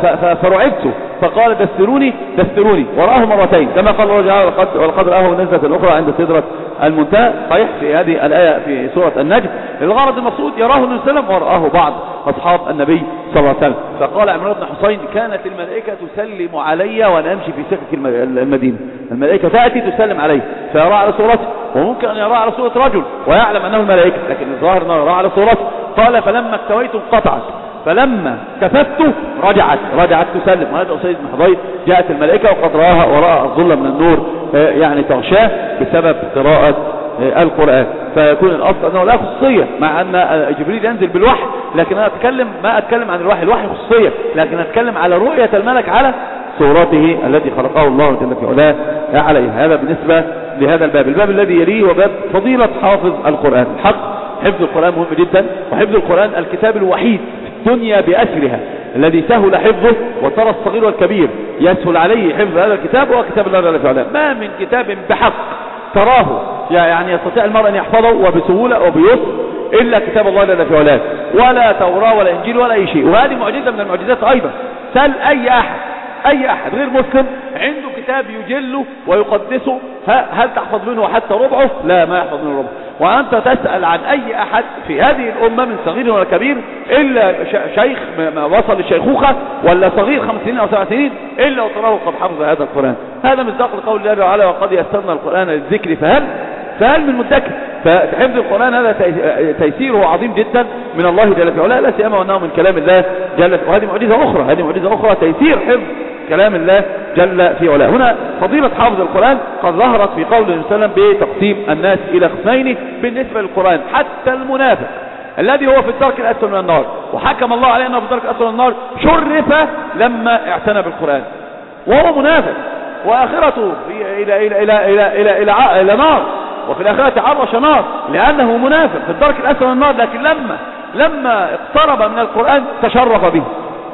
فرعبت فقال دثروني دثروني، ورآه مرتين كما قال الله تعالى ولقد رآه نزلة أخرى عند سدرة المنتهى، صحيح في هذه الآية في سورة النجم. الغرض المقصود يراه النبي صلى الله عليه وسلم ورآه بعض أصحاب النبي صلى الله عليه وسلم. فقال عمران بن حسين كانت الملائكة تسلم علي وأنا أمشي في سكك المدينة، الملائكة تأتي تسلم عليه فيرى على صورته، وممكن أن يرى على صورة رجل ويعلم أنه الملائكة، لكن الظاهر أنه يرى على صورته. قال فلما اكتويت انقطعت فلما كففت رجعت رجعت تسلم. وهذا أسيد بن حضير جاءت الملائكة وقد رآها وراء الظلة من النور يعني تغشاه بسبب قراءة القرآن. فيكون الأصل أنه لا خصوصية، مع أن جبريل ينزل بالوحي، لكن أنا أتكلم ما أتكلم عن الوحي، الوحي خصوصية، لكن أتكلم على رؤية الملك على صورته التي خلقه الله جل في علاه عليها. هذا بالنسبة لهذا الباب. الباب الذي يليه وباب فضيلة حافظ القرآن. الحق حفظ القرآن مهم جدا، وحفظ القرآن الكتاب الوحيد في الدنيا بأسرها الذي سهل حفظه، وترى الصغير والكبير يسهل عليه حفظ هذا الكتاب، هو كتاب الله جل في علاه. ما من كتاب بحق تراه يعني يستطيع المرء أن يحفظه وبسهولة وبيسر إلا كتاب الله جل في علاه، ولا توراة ولا إنجيل ولا أي شيء. وهذه معجزة من المعجزات أيضا. سل أي أحد أي أحد غير مسلم عنده كتاب يجله ويقدسه، هل تحفظ منه حتى ربعه؟ لا، ما يحفظ منه ربعه. وأنت تسأل عن أي أحد في هذه الأمة من صغير ولا كبير إلا شيخ ما وصل للشيخوخة، ولا صغير خمس سنين أو سبع سنين، إلا وتراه قد حفظ هذا القرآن. هذا مصداق لقول الله تعالى وقد يسرنا القرآن للذكر فهل فهل من مدكر. فحفظ القرآن هذا تيسيره عظيم جدا من الله جل في علاه، لا سيما وأنه من كلام الله جل. وهذه معجزة أخرى، هذه معجزة أخرى تيسير حفظ كلام الله جل في علاه. هنا فضيلة حافظ القرآن قد ظهرت في قول النبي صلى الله عليه وسلم بتقسيم الناس إلى قسمين بالنسبة للقرآن، حتى المنافق الذي هو في الدرك الأسفل من النار، وحكم الله عليه أنه في الدرك الأسفل من النار، شرف لما اعتنى بالقرآن وهو منافق، وآخرته إلى إلى إلى إلى إلى إلى, إلى, إلى نار، وفي الآخرة عرش نار لأنه منافق في الدرك الأسفل من النار. لكن لما لما اقترب من القرآن تشرف به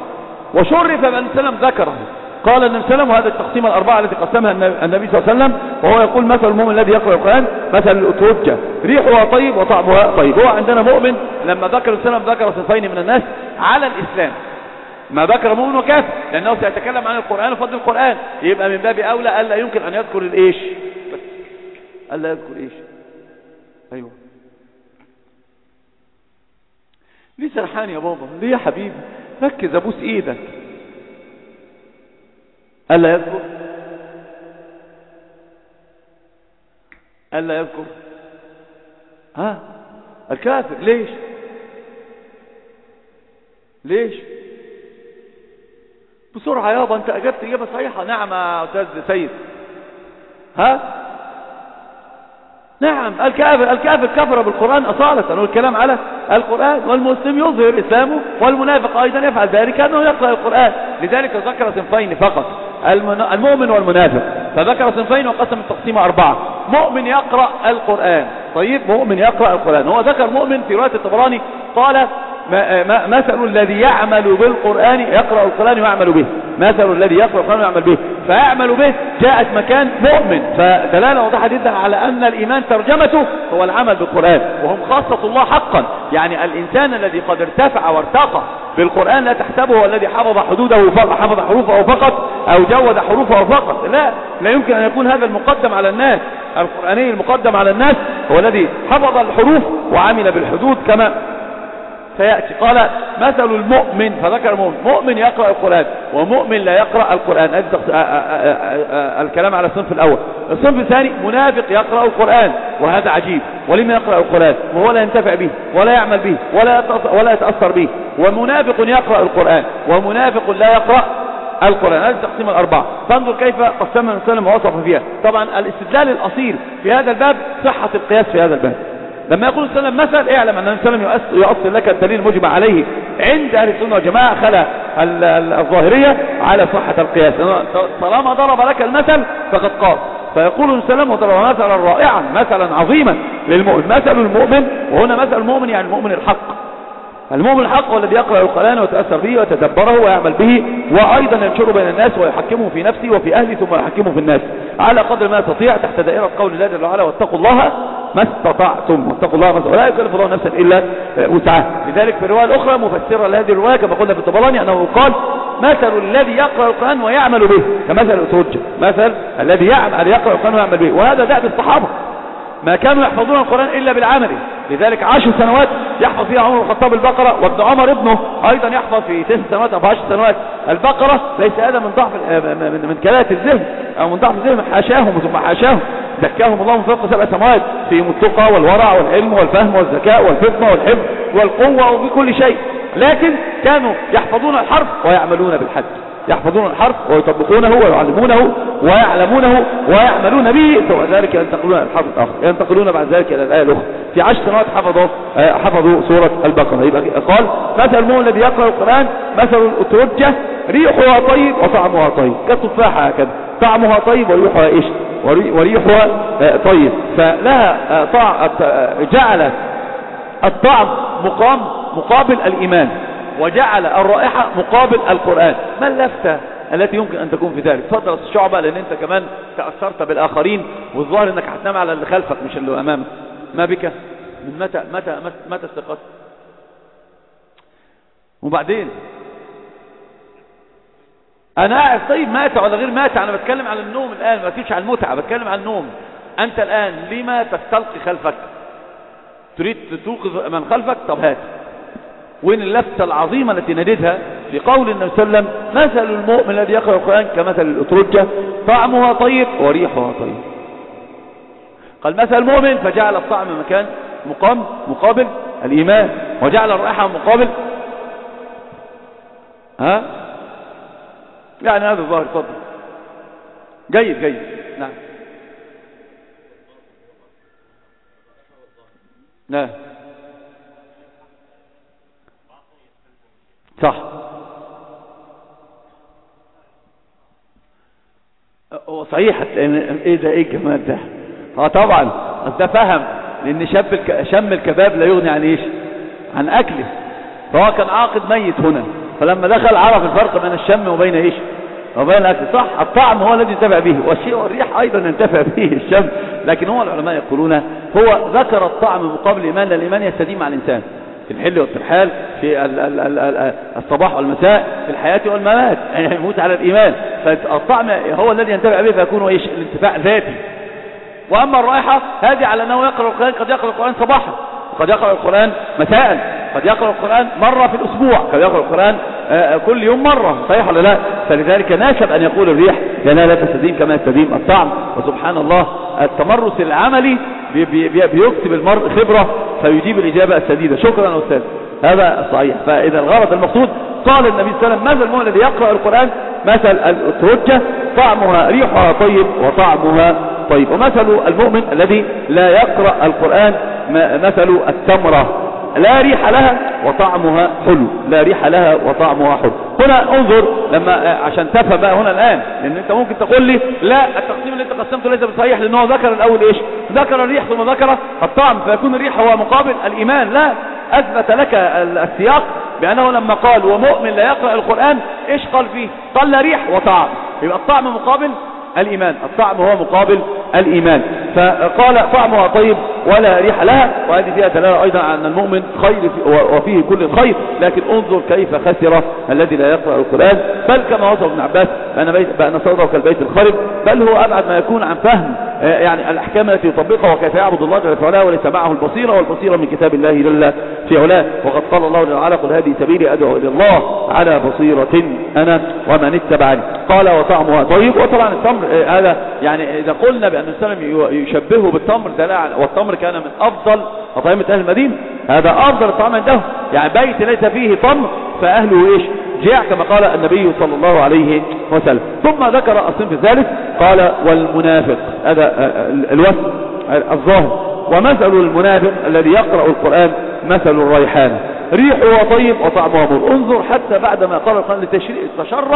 وشرف بأن سلم ذكره. قال النبي صلى الله عليه وسلم، وهذا التقسيم الأربعة التي قسمها النبي صلى الله عليه وسلم، وهو يقول مثل المؤمن الذي يقرأ القرآن مثل الأترجة ريحها طيب وطعمها طيب. هو عندنا مؤمن لما ذكر النبي صلى الله عليه وسلم ذكر صنفين من الناس على الإسلام، ما ذكر مؤمن وكافر، لأنه سيتكلم عن القرآن وفضل القرآن، يبقى من باب أولى ألا يمكن أن يذكر الإيش، ألا يذكر إيش. أيوه ليه سرحان يا بابا؟ ليه يا حبيبي؟ ركز أبوس إيدك. ألا يذكر ألا يذكر ها الكافر. ليش ليش بسرعة يابا، أنت أجبت إجابة صحيحة. نعم يا أستاذ سيد. ها نعم الكافر الكافر كفر بالقرآن أصالة، والكلام على القرآن، والمسلم يظهر إسلامه، والمنافق أيضا يفعل ذلك أنه يقرأ القرآن. لذلك ذكر صنفين فقط، المؤمن والمنافق، فذكر صنفين وقسم التقسيم أربعة. مؤمن يقرأ القرآن، طيب مؤمن يقرأ القرآن، هو ذكر مؤمن في رواية الطبراني قال مثل الذي يعمل بالقرآن يقرأ القرآن ويعمل به، مثل الذي يقرأ القرآن ويعمل به، فيعمل به جاءت مكان مؤمن، فدلالة واضحة جدا على أن الإيمان ترجمته هو العمل بالقرآن، وهم خاصة الله حقا. يعني الإنسان الذي قد ارتفع وارتقى بالقرآن لا تحسبه هو الذي حفظ حدوده فقط، حفظ حروفه فقط أو جود حروفه فقط، لا لا يمكن أن يكون هذا المقدم على الناس. القرآني المقدم على الناس هو الذي حفظ الحروف وعمل بالحدود كما سيأتي. قال مثل المؤمن، فذكر مؤمن مؤمن يقرأ القرآن ومؤمن لا يقرأ القرآن. الكلام على الصنف الأول. الصنف الثاني منافق يقرأ القرآن، وهذا عجيب، ولما يقرأ القرآن وهو لا ينتفع به ولا يعمل به ولا ولا يتأثر به، ومنافق يقرأ القرآن ومنافق لا يقرأ القرآن. هذه تقسيم الأربعة. فانظر كيف قسمها النبي صلى الله عليه وسلم ووصف فيها. طبعا الاستدلال الأصيل في هذا الباب صحة القياس في هذا الباب. لما يقول صلى الله عليه وسلم مثل، اعلم أن النبي صلى الله عليه وسلم يؤصل لك الدليل المجمع عليه عند أهل السنة والجماعة، خلى الظاهرية على صحة القياس. طالما ضرب لك المثل فقد قاس، فيقول السلام وضرب مثلا رائعا مثلا عظيما للمؤمن. مثل المؤمن، وهنا مثل المؤمن يعني المؤمن الحق. المؤمن الحق والذي يقرأ القرآن ويتأثر به ويتدبره ويعمل به، وأيضا ينشره بين الناس ويحكمه في نفسه وفي أهله ثم يحكمه في الناس على قدر ما يستطيع تحت دائرة قول الله جل وعلا واتقوا الله ما استطعتم. واتقوا الله ما استطعتم، ولا يكلف الله نفسا إلا وسعها. لذلك في الرواية الأخرى مفسرة لهذه الرواية كما قلنا في الطبراني أنه قال مثل الذي يقرأ القرآن ويعمل به كمثل الأترجة، مثل الذي يعمل يقرأ القرآن ويعمل به. وهذا دأب الصحابة، ما كانوا يحفظون القرآن إلا بالعمل. لذلك عشر سنوات يحفظ فيها عمر الخطاب البقرة، وابن عمر ابنه أيضا يحفظ في تسع سنوات أو عشر سنوات البقرة. ليس هذا من ضعف من, من كلات الذهن أو من ضعف الذهن، حاشاهم ثم حاشاهم، زكاهم الله من فوق سبع سماوات فيهم التقى والورع والعلم والفهم والذكاء والفطنة والحفظ والقوة وبكل شيء. لكن كانوا يحفظون الحرف ويعملون بالحد، يحفظون الحرف ويطبقونه ويعلمونه ويعلمونه ويعملون به، ثم ذلك ينتقلون إلى الحرف الآخر، ينتقلون بعد ذلك إلى الآية الأخرى. في عشر سنوات حفظوا حفظوا سورة البقرة. يبقى قال مثل المؤمن الذي يقرأ القرآن مثل الأترجة ريحها طيب وطعمها طيب، كالتفاحة هكذا، طعمها طيب وريحها إيش؟ وريحها طيب. فلها طعم، جعل الطعم مقام مقابل الإيمان، وجعل الرائحة مقابل القرآن. ما اللفتة التي يمكن أن تكون في ذلك؟ تفضل الشعبة، لأن أنت كمان تأثرت بالآخرين، والظاهر أنك هتنام على اللي خلفك مش اللي أمامك. ما بك؟ من متى متى متى استيقظت؟ وبعدين أنا قاعد طيب ماتع ولا غير ماتع؟ أنا بتكلم على النوم الآن، ما بتكلمش عن المتعة، بتكلم عن النوم. أنت الآن لما تستلقي خلفك؟ تريد توقظ من خلفك؟ طب هات. وين اللفتة العظيمة التي نجدها في قول النبي صلى الله عليه وسلم مثل المؤمن الذي يقرأ القرآن كمثل الأترجة طعمها طيب وريحها طيب. قال مثل المؤمن، فجعل الطعم مكان مقام مقابل الإيمان، وجعل الرائحة مقابل ها يعني هذا الظاهر. تفضل. جيد جيد. نعم نعم صح. هو صحيح. ايه ده؟ ايه الجمال ده؟ اه طبعا ده فهم، لان شاب الك... شم الكباب لا يغني عن ايش؟ عن اكله. فهو كان عاقد ميت هنا، فلما دخل عرف الفرق بين الشم وبين ايش؟ وبين الاكل. صح، الطعم هو الذي ينتفع به، والشيء والريح ايضا ينتفع به الشم. لكن هو العلماء يقولون هو ذكر الطعم مقابل الايمان، لان الايمان يستديم مع الانسان في الحل والترحال، في ال ال ال ال الصباح والمساء، في الحياة والممات، يعني يموت على الإيمان. فالطعم هو الذي ينتفع به، فيكون إيش؟ الانتفاع ذاتي. وأما الرائحة هذه على أنه يقرأ القرآن، قد يقرأ القرآن صباحا، قد يقرأ القرآن مساء، قد يقرأ القرآن مرة في الأسبوع، قد يقرأ القرآن كل يوم مرة. صحيح ولا لا؟ فلذلك ناسب أن يقول الريح لأنها لا تستديم كما يستديم الطعم. وسبحان الله التمرس العملي بي بي بيكتب المرء خبرة فيجيب الإجابة السديدة. شكرا أستاذ، هذا صحيح. فإذا الغرض المقصود قال النبي صلى الله عليه وسلم مثل المؤمن الذي يقرأ القرآن مثل الأترجة طعمها ريحها طيب وطعمها طيب. ومثل المؤمن الذي لا يقرأ القرآن مثل التمرة لا ريح لها وطعمها حلو، لا ريح لها وطعمها حلو. هنا انظر لما عشان تفهم بقى هنا الآن، لأن انت ممكن تقول لي لا التقسيم اللي انت قسمته ليس بصحيح، لأنه ذكر الأول ايش؟ ذكر الريح ثم ذكر الطعم، فيكون الريح هو مقابل الإيمان. لا، أثبت لك السياق بأنه لما قال ومؤمن لا يقرأ القرآن ايش قال فيه؟ قال لا ريح وطعم، يبقى الطعم مقابل الإيمان، الطعم هو مقابل الإيمان. فقال طعمها طيب ولا ريح لها، وهذه فيها دلالة أيضا عن المؤمن خير وفيه كل الخير. لكن انظر كيف خسر الذي لا يقرأ القرآن، بل كما وصف ابن عباس بأن, بيت بأن صدره كالبيت الخرب، بل هو أبعد ما يكون عن فهم يعني الأحكام التي يطبقها وكيف يعبد الله جل وعلا، وليس معه البصيرة، والبصيرة من كتاب الله جل في علاه. وقد قال الله جل وعلا قل هذه سبيلي أدعو إلى الله على بصيرة أنا ومن اتبعني. قال وطعمها طيب. وطبعا التمر هذا يعني إذا قلنا بأن السلام يشبهه بالتمر دلاء، والتمر كان من أفضل أطعمة أهل المدينة، هذا أفضل الطعام عندهم، يعني بيت ليس فيه تمر فأهله إيش؟ جاع، كما قال النبي صلى الله عليه وسلم. ثم ذكر الصنف الثالث قال والمنافق، هذا الوصف الظاهر. ومثل المنافق الذي يقرأ القرآن مثل الريحان ريحه طيب وطعمه مر. انظر حتى بعد ما قال القرآن لتشرف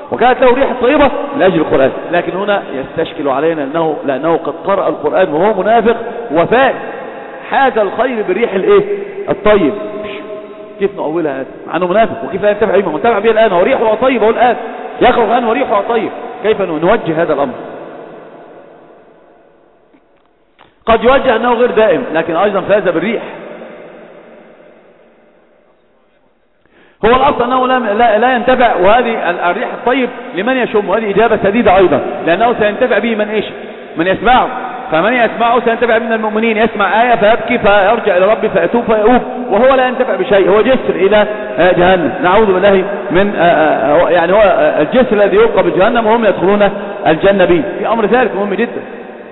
وكانت له ريحة طيبة من أجل القرآن. لكن هنا يستشكل علينا لأنه, لأنه قد قرأ القرآن وهو منافق وفاء حاز الخير بالريح الايه الطيب. كيف نؤولها هذا مع انه منافق؟ وكيف لا ينتفع بما منتفع به الآن وريحه طيب هو الآن يقرأ الآن وريحه طيب. كيف نوجه هذا الأمر؟ قد يوجه أنه غير دائم لكن أيضا فاز بالريح. هو الأصل أنه لا, لا ينتفع، وهذه الريح الطيب لمن يشم، وهذه إجابة سديدة أيضا لأنه سينتفع به من إيش؟ من يسمعه. فمن يسمعه سينتفع من المؤمنين، يسمع آية فيبكي فيرجع إلى ربه فيتوب فيؤوب وهو لا ينتفع بشيء، هو جسر إلى جهنم نعوذ بالله من يعني هو الجسر الذي يلقى بجهنم وهم يدخلون الجنة به. في أمر ذلك مهم جدا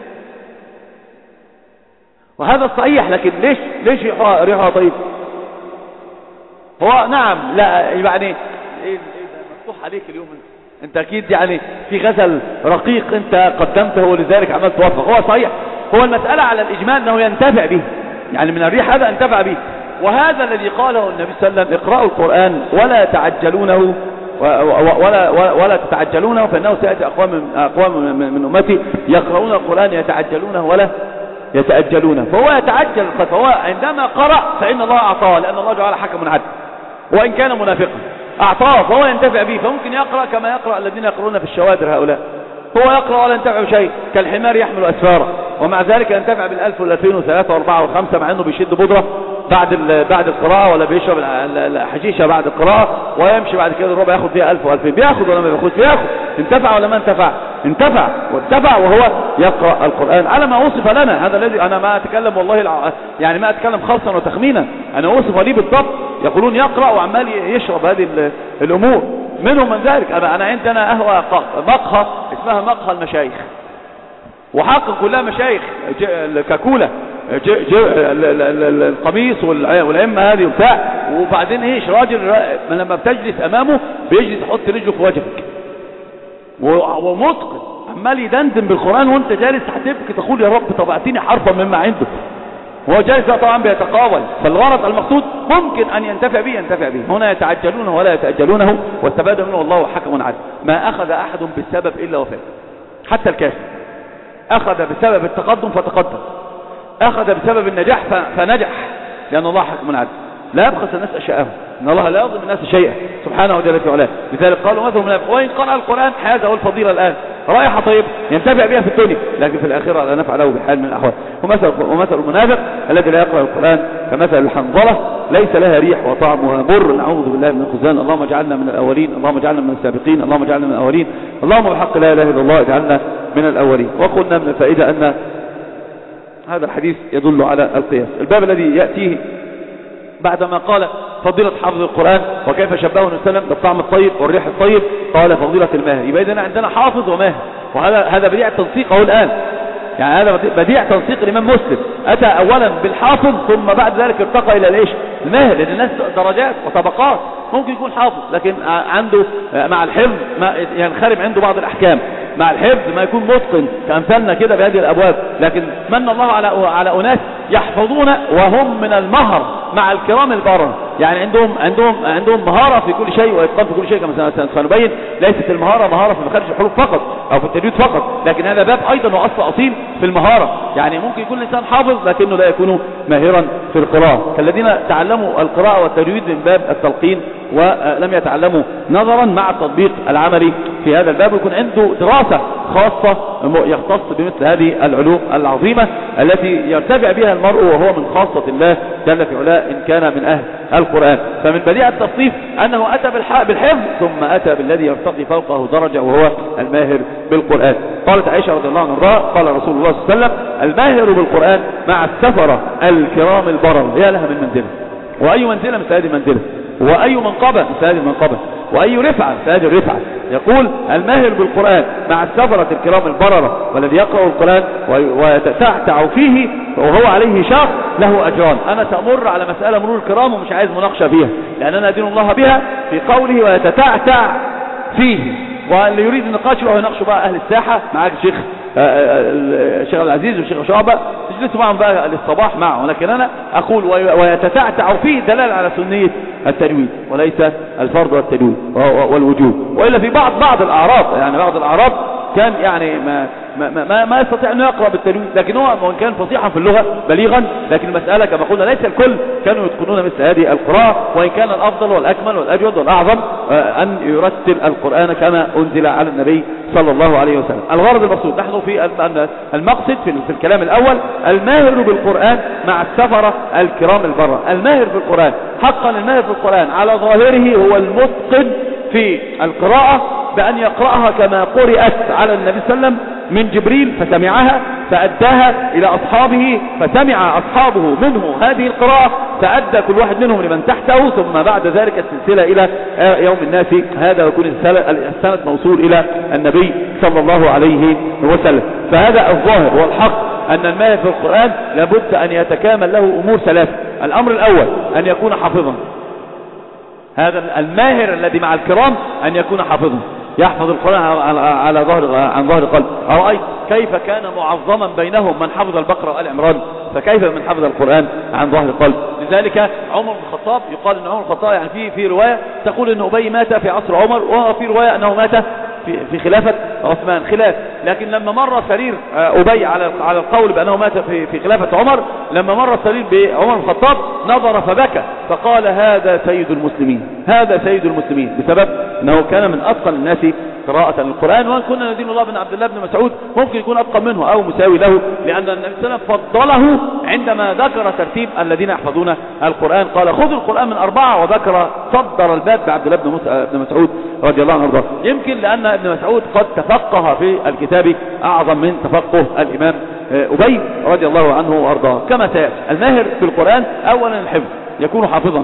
وهذا الصحيح. لكن ليش ليش ريحها طيب؟ هو نعم لا يعني ايه مفتوح عليك اليوم انت اكيد يعني في غزل رقيق انت قدمته ولذلك عملت توفق. هو صحيح، هو المسألة على الإجمال انه ينتفع به، يعني من الريح هذا انتفع به. وهذا الذي قاله النبي صلى الله عليه وسلم اقرأوا القرآن ولا تعجلونه ولا ولا تتعجلونه فإنه سيأتي أقوام أقوام من أمتي يقرؤون القرآن يتعجلونه ولا يتأجلونه. فهو يتعجل، فهو عندما قرأ فإن الله أعطاه، لأن الله جعل حكم عدل وإن كان منافقا أعطاه فهو ينتفع به. فممكن يقرأ كما يقرأ الذين يقرؤون في الشوادر هؤلاء، هو يقرأ ولا ينتفع بشيء كالحمار يحمل أسفارا، ومع ذلك ينتفع بالألف والألفين وثلاثة وأربعة وخمسة مع أنه بيشد بودرة بعد بعد القراءة ولا بيشرب الحشيشة بعد القراءة ويمشي بعد كده الربع ياخد فيها ألف وألفين. بياخد ولا ما بياخد؟ بياخد. انتفع ولا ما انتفع؟ انتفع واتبع وهو يقرأ القرآن على ما وصف لنا. هذا الذي أنا ما أتكلم والله الع... يعني ما أتكلم خلصا وتخمينا، أنا وصف لي بالضبط. يقولون يقرأ وعمال يشرب هذه الأمور. منهم من ذلك أنا, أنا عندنا أهوى مقهى اسمها مقهى المشايخ، وحقق كلها مشايخ كاكولا القميص والعمة هذه وبتاع، وبعدين ايش راجل لما بتجلس امامه بيجلس يحط رجله في وجهك ومتقن عمال يدندن بالقرآن وانت جالس هتبكي تقول يا رب طب اعطيني حرفا مما عنده. وهو جالس طبعا بيتقاول. فالغرض المقصود ممكن ان ينتفع به ينتفع به. هنا يتعجلونه ولا يتأجلونه والتبادل منه والله حكم عدل. ما اخذ احد بالسبب الا وفاء، حتى الكافر اخذ بسبب التقدم فتقدم، اخذ بسبب النجاح فنجح، لان الله حكم عدل لا يبخس الناس اشياءهم، ان الله لا يظلم الناس شيئا سبحانه وجل في علاه. لذلك قالوا مثل المنافق وان قرأ القرآن هذا هو الفضيلة الان رائحة طيب ينتفع بها في الدنيا لكن في الآخرة لا نفع له بحال من الأحوال. ومثل, ومثل المنافق الذي لا يقرأ القرآن كمثل الحنظلة ليس لها ريح وطعمها مر. نعوذ بالله من الخزان. اللهم اجعلنا من الأولين، اللهم اجعلنا من السابقين، اللهم اجعلنا من الأولين، اللهم بحق لا إله إلا الله اجعلنا من الأولين. وقلنا من الفائدة أن هذا الحديث يدل على القياس. الباب الذي يأتيه بعدما قال فضيلة حافظ القرآن وكيف شبهه النبي صلى الله عليه وسلم بالطعم الطيب والريح الطيب قال فضيلة الماهر. يبقى إذن عندنا حافظ وماهر، وهذا هذا بديع التنسيق اهو الآن، يعني هذا بديع تنسيق الإمام مسلم. أتى أولا بالحافظ ثم بعد ذلك ارتقى إلى الإيش؟ الماهر. لأن الناس درجات وطبقات، ممكن يكون حافظ لكن عنده مع الحفظ ما ينخرم عنده بعض الأحكام، مع الحفظ ما يكون متقن كأمثالنا كده بهذه الأبواب. لكن من الله على على أناس يحفظون وهم من المهر مع الكرام البرر، يعني عندهم عندهم عندهم مهارة في كل شيء وإتقان في كل شيء. كما سنبين ليست المهارة مهارة في مخارج الحروف فقط أو في التجويد فقط، لكن هذا باب أيضا وأصل أصيل في المهارة. يعني ممكن يكون الإنسان حافظ لكنه لا يكون ماهرا في القراءة، كالذين تعلموا القراءة والتجويد من باب التلقين ولم يتعلموا نظرا مع التطبيق العملي في هذا الباب، ويكون عنده دراسة خاصة يختص بمثل هذه العلوم العظيمة التي يرتفع بها المرء وهو من خاصة الله جل في علاه إن كان من أهل القرآن. فمن بديع التصنيف أنه أتى بالحفظ ثم أتى بالذي يرتقي فوقه درجة وهو الماهر بالقرآن. قالت عائشة رضي الله عنها قال رسول الله صلى الله عليه وسلم الماهر بالقرآن مع السفرة الكرام البرر. يا لها من منزلة، وأي منزلة مثل هذه المنزلة، وأي منقبة مثل هذه المنقبة، وأي رفعة مثل هذه الرفعة. يقول الماهر بالقرآن مع السفرة الكرام البررة والذي يقرأ القرآن ويتتعتع فيه وهو عليه شاق له أجران. أنا سأمر على مسألة مرور الكرام ومش عايز مناقشة فيها لأننا أدين الله بها في قوله ويتتعتع فيه. واللي يريد النقاش له يناقشوا بقى أهل الساحة معاك الشيخ الشيخ العزيز والشيخ شعبة تجلسوا معهم بقى للصباح معه. لكن أنا أقول ويتتعتع فيه دلالة على سنية التجويد وليس الفرض والتجويد والوجوب. وإلا في بعض بعض الأعراب، يعني بعض الأعراب كان يعني ما ما ما, ما يستطيع أن يقرأ بالتجويد، لكن هو وإن كان فصيحا في اللغة بليغا، لكن المسألة كما قلنا ليس الكل كانوا يتقنون مثل هذه القراءة، وإن كان الأفضل والأكمل والأجود والأعظم أن يرتل القرآن كما أنزل على النبي صلى الله عليه وسلم. الغرض المقصود نحن في المقصد في الكلام الأول الماهر بالقرآن مع السفرة الكرام البرة. الماهر بالقرآن حقا، الماهر بالقرآن على ظاهره هو المتقن في القراءة بأن يقرأها كما قرأت على النبي صلى الله عليه وسلم من جبريل فسمعها فأداها إلى أصحابه فسمع أصحابه منه هذه القراءة فأدى كل واحد منهم لمن تحته، ثم بعد ذلك السلسلة إلى يوم الناس. هذا يكون السند موصول إلى النبي صلى الله عليه وسلم. فهذا الظاهر والحق أن الماهر في القرآن لابد أن يتكامل له أمور ثلاثة. الأمر الأول أن يكون حافظا، هذا الماهر الذي مع الكرام أن يكون حافظا يحفظ القرآن على ظهر عن ظهر قلب. أرأيت كيف كان معظما بينهم من حفظ البقرة وآل عمران، فكيف من حفظ القرآن عن ظهر قلب؟ لذلك عمر بن الخطاب يقال ان عمر بن الخطاب يعني في في رواية تقول ان أبي مات في عصر عمر، وفي رواية انه مات في في خلافة عثمان، خلاف. لكن لما مر سرير أبي على على القول بأنه مات في في خلافة عمر، لما مر سرير بعمر بن الخطاب نظر فبكى فقال هذا سيد المسلمين، هذا سيد المسلمين، بسبب انه كان من اتقن الناس قراءة القرآن. وان كنا ندين الله بن عبد الله بن مسعود ممكن يكون اتقن منه او مساوي له، لان النبي صلى الله عليه وسلم فضله عندما ذكر ترتيب الذين يحفظون القرآن، قال خذوا القرآن من أربعة، وذكر صدر الباب بعبد الله بن مسعود رضي الله عنه وارضاه. يمكن لأن ابن مسعود قد تفقه في الكتاب أعظم من تفقه الإمام أبي رضي الله عنه وارضاه كما سيأتي. الماهر في القرآن أولا الحفظ، يكون حافظا.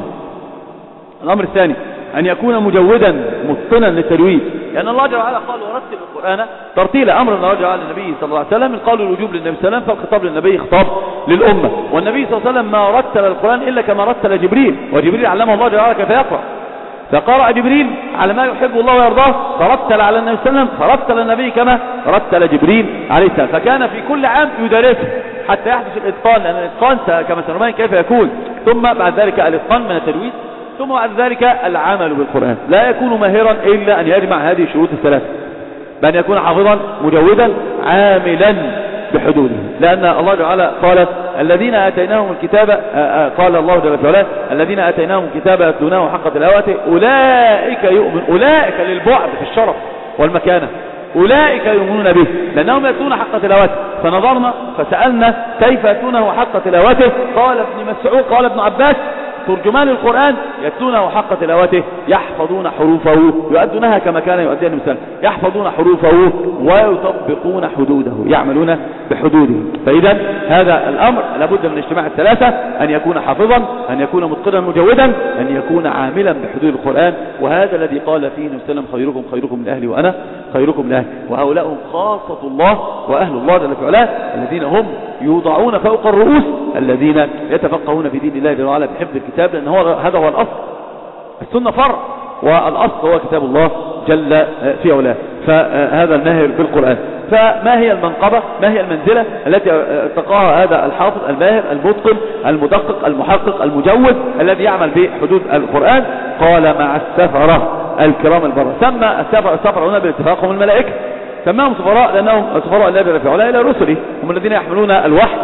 الأمر الثاني أن يكون مجودا متقنا للتجويد، لأن الله جل وعلا قال ورتل القرآن ترتيلا، أمر الله جل وعلا للنبي صلى الله عليه وسلم. القول الوجوب للنبي صلى الله عليه وسلم، فالخطاب للنبي خطاب للأمة. والنبي صلى الله عليه وسلم ما رتل القرآن إلا كما رتل جبريل، وجبريل علمه الله جل وعلا كيف يقرأ، فقرأ جبريل على ما يحب الله ويرضاه، فرتل على النبي صلى الله عليه وسلم، فرتل النبي كما رتل جبريل عليه السلام. فكان في كل عام يدرسه حتى يحدث الإتقان، لأن الإتقان كما سنرى كيف يكون، ثم بعد ذلك الإتقان من التجويد، ثم بعد ذلك العمل بالقرآن. لا يكون ماهرا إلا أن يجمع هذه الشروط الثلاثة، بأن يكون حافظا مجودا عاملا بحدوده، لأن الله تعالى قال الذين آتيناهم الكتاب، قال الله جل وعلا الذين آتيناهم الكتاب يتلونه حق تلاوته أولئك يؤمن، أولئك للبعد في الشرف والمكانة، أولئك يؤمنون به لأنهم يتلون حق تلاوته. فنظرنا فسألنا كيف يتلونه حق تلاوته، قال ابن مسعود قال ابن عباس ترجمان القرآن يتلونه حق تلاوته يحفظون حروفه يؤدونها كما كان يؤديها المثال، يحفظون حروفه ويطبقون حدوده، يعملون بحدوده. فإذا هذا الأمر لابد من اجتماع الثلاثة، أن يكون حافظا، أن يكون متقنا مجودا، أن يكون عاملا بحدود القرآن. وهذا الذي قال فيه النبي صلى الله عليه وسلم خيركم خيركم لأهلي وأنا خيركم لأهلي. وهؤلاء هم خاصة الله وأهل الله جل وعلا، الذين هم يوضعون فوق الرؤوس، الذين يتفقهون في دين الله جل وعلا بحفظ الكتاب، لأن هو هذا هو الأصل. السنة فرع والأصل هو كتاب الله جل في علاه. فهذا الماهر بالقرآن. فما هي المنقبة، ما هي المنزلة التي ارتقاها هذا الحافظ الماهر المتقن المدقق المحقق المجود الذي يعمل بحدود القرآن؟ قال مع السفرة الكرام البررة. سمى السفرة هنا بالاتفاق هم الملائكة، سماهم سفراء لأنهم سفراء الله جل وعلا إلى رسله، هم الذين يحملون الوحي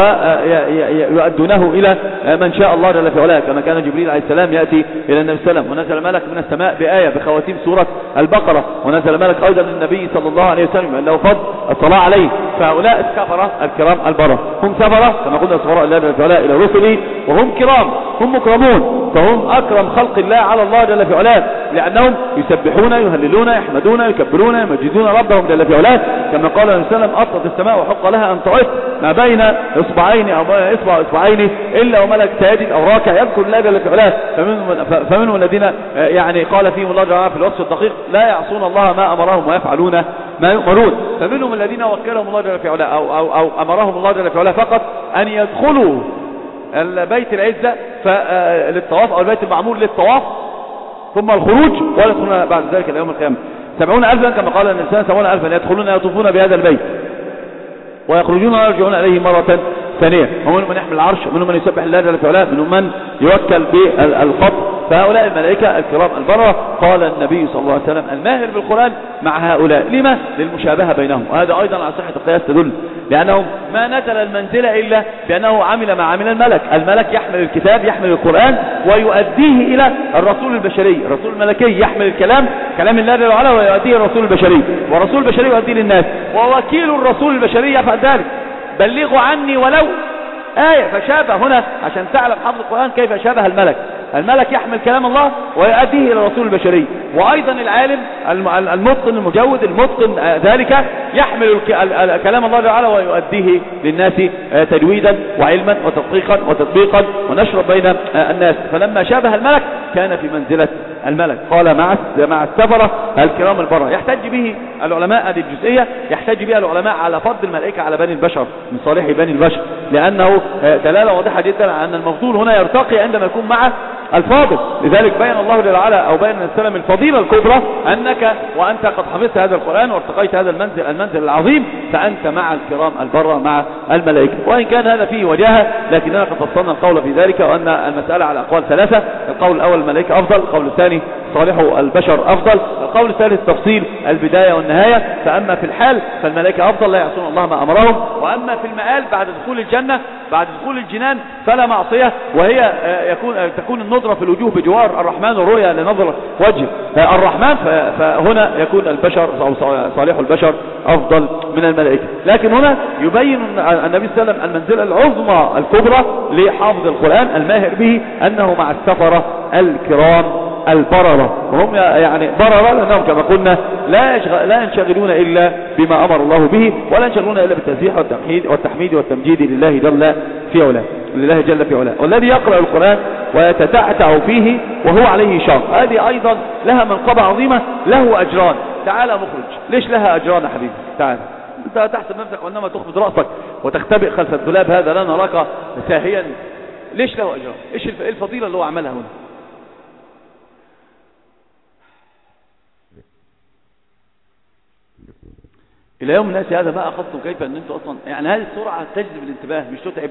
ويؤدونه إلى من شاء الله جل وعلا، كما كان جبريل عليه السلام يأتي إلى النبي صلى الله عليه وسلم، ونزل ملك من السماء بآية بخواتيم سورة البقرة، ونزل ملك أيضا للنبي صلى الله عليه وسلم أنه فضل الصلاة عليه. فهؤلاء السفرة الكرام البررة هم سفرة كما قلنا سفراء الله جل وعلا إلى رسله، وهم كرام، هم مكرمون، فهم أكرم خلق الله على الله جل وعلا، لأنهم يسبحون يهللون يحمدون يكبرون يمجدون ربهم جل وعلا، كما قال النبي صلى الله عليه وسلم أطلت السماء وحق لها أن تعط ما بين إصبعين أو إصبع إصبعين إلا وملك ساجد أو راكع يذكر الله جل وعلا. فمنهم, فمنهم الذين يعني قال فيهم الله جل في الوصف الدقيق لا يعصون الله ما أمرهم ويفعلون ما يؤمرون. فمنهم الذين وكلهم الله جل وعلا أو, أو, أو أمرهم الله جل وعلا فقط أن يدخلوا البيت العزة للطواف أو البيت المعمور للطواف ثم الخروج، ولا يدخلون بعد ذلك اليوم القيامة سبعون ألفا، كما قال الإنسان سبعون ألفا يدخلون يطوفون بهذا البيت ويخرجون ويرجعون عليه مرة ثانية. ومنهم من يحمل العرش، ومنهم من يسبح الله جل وعلا، منهم من يوكل بالخط فهؤلاء الملائكة الكرام البررة. قال النبي صلى الله عليه وسلم الماهر بالقرآن مع هؤلاء. لما؟ للمشابهة بينهم، وهذا أيضا على صحة القياس تدل، لأنه ما نزل المنزلة إلا بأنه عمل ما عمل الملك. الملك يحمل الكتاب، يحمل القرآن ويؤديه إلى الرسول البشري. الرسول الملكي يحمل الكلام، كلام الله جل وعلا، ويؤديه الرسول البشري، والرسول البشري يؤديه للناس، ووكيل الرسول البشري يفعل ذلك. بلغوا عني ولو آية. فشابه هنا عشان تعلم حفظ القرآن كيف شابه الملك. الملك يحمل كلام الله ويؤديه إلى الرسول البشري، وأيضا العالم المتقن المجود المتقن ذلك يحمل كلام الله تعالى ويؤديه للناس تجويدا وعلما وتدقيقا وتطبيقا ونشرا بين الناس. فلما شابه الملك كان في منزلة الملك. قال مع مع السفرة الكرام البررة. يحتج به العلماء، هذه الجزئية يحتج بها العلماء على فضل الملائكة على بني البشر من صالح بني البشر، لأنه دلالة واضحة جدا على أن المفضول هنا يرتقي عندما يكون مع الفاضل. لذلك بين الله جل وعلا أو بين السلام الفضيلة الكبرى أنك وأنت قد حفظت هذا القرآن وارتقيت هذا المنزل المنزل العظيم، فأنت مع الكرام البررة مع الملائكة. وإن كان هذا فيه وجاهة، لكننا قد فصلنا القول في ذلك، وأن المسألة على أقوال ثلاثة. القول الأول الملائكة أفضل، القول الثاني صالح البشر أفضل، القول الثالث تفصيل البداية والنهاية. فأما في الحال فالملائكة أفضل لا يعصون الله ما أمرهم، وأما في المآل بعد دخول الجنة بعد دخول الجنان فلا معصية، وهي يكون تكون النظرة في الوجوه بجوار الرحمن والرؤيا لنظر وجه الرحمن. فهنا يكون البشر أو صالح البشر أفضل من الملائكة. لكن هنا يبين النبي صلى الله عليه وسلم المنزلة العظمى الكبرى لحافظ القرآن الماهر به أنه مع السفرة الكرام البررة. وهم يعني بررة لأنهم كما قلنا لا لا ينشغلون إلا بما أمر الله به، ولا ينشغلون إلا بالتسبيح والتمحيد والتحميد والتمجيد لله جل في علاه لله جل في علاه. والذي يقرأ القرآن ويتتعتع فيه وهو عليه شاق، هذه أيضا لها منقبة عظيمة، له أجران. تعال مخرج، ليش لها أجران يا حبيبي؟ تعال أنت تحسب نفسك وإنما تخفض رأسك وتختبئ خلف الدولاب، هذا لا نراك ساهيا. ليش له أجران؟ إيش الفضيلة اللي هو عملها هنا؟ إلى يوم الناس هذا ما أخذتم كيف أن أنتم أصلا يعني هذه السرعة تجذب الانتباه مش تتعب.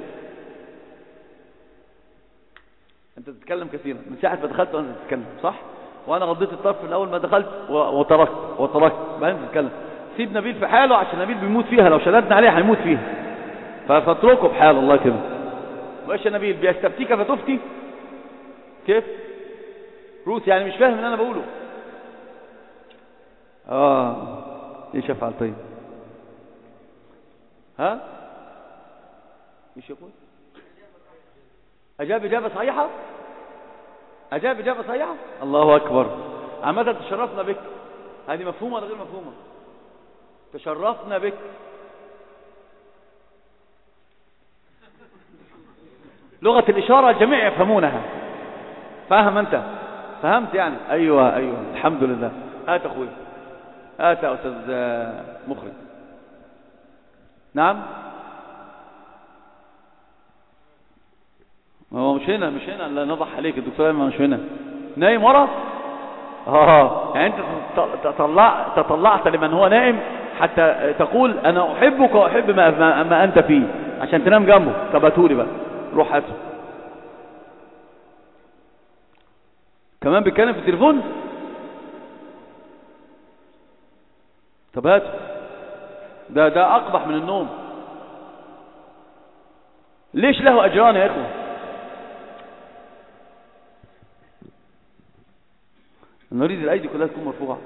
أنت تتكلم كثيرا من ساعة ما دخلت وأنت تتكلم صح، وأنا غضيت الطرف من أول ما دخلت وتركت وتركت بعدين تتكلم. سيب نبيل في حاله عشان نبيل بيموت فيها، لو شددنا عليه هيموت فيها، فاتركه بحال الله كده. وإيش يا نبيل بيستفتيك فتفتي كيف روس يعني مش فاهم اللي أنا بقوله. آه إيش أفعل طيب؟ ها ايش يقول؟ اجاب اجابه صحيحه، اجاب اجابه صحيحه. الله اكبر. عامه تشرفنا بك. هذه مفهومه ولا غير مفهومه؟ تشرفنا بك. لغه الاشاره الجميع يفهمونها. فاهم انت؟ فهمت يعني؟ ايوه ايوه الحمد لله. هات اخوي، هات يا استاذ مخرج. نعم هو مش هنا مش هنا اللي نضح عليك الدكتور ما مش هنا نايم ورا. اه يعني انت تطلع تطلعت لمن هو نائم حتى تقول انا احبك واحب ما, ما, ما انت فيه عشان تنام جنبه. طب هاتولي بقى روح هاته. كمان بيتكلم في التليفون. طب هاته. ده ده أقبح من النوم. ليش له أجران يا إخوة؟ نريد الأيدي كلها تكون مرفوعة.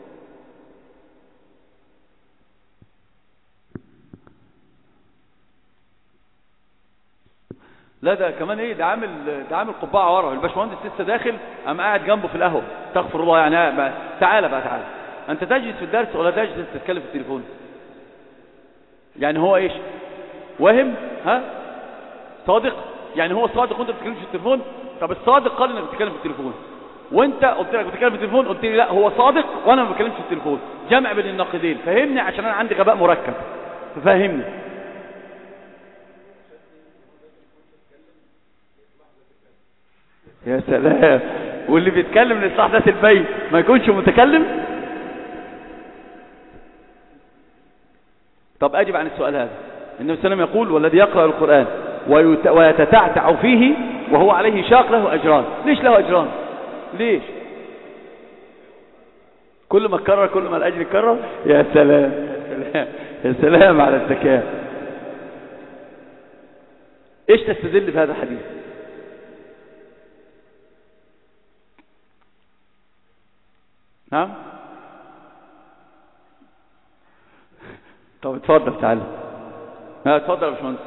لا ده كمان ايه، ده عامل ده عامل قبعة ورا. الباشمهندس لسه داخل قام قاعد جنبه في القهوة. تغفر الله يعني بقى. تعالى بقى تعالى. أنت تجلس في الدرس ولا تجلس تتكلم في التليفون؟ يعني هو ايش وهم؟ ها صادق؟ يعني هو صادق وانت بتتكلم في التليفون؟ طب الصادق قال انك بتتكلم في التليفون، وانت قلت لك بتتكلم في التليفون قلت لي لا هو صادق وانا ما بتكلمش في التليفون. جمع بين النقيضين. فهمني عشان انا عندي غباء مركب. ففهمني. يا سلام. واللي بيتكلم لإصلاح ذات البين ما يكونش متكلم؟ طب أجب عن السؤال هذا. النبي صلى الله عليه وسلم يقول والذي يقرأ القرآن ويتتعتع فيه وهو عليه شاق له أجران. ليش له أجران؟ ليش؟ كل ما تكرر كل ما الأجر يكرر. يا سلام يا سلام يا سلام على الذكاء. ايش تستدل في هذا الحديث؟ نعم. طب اتفضل تعال. ها اتفضل يا باشمهندس.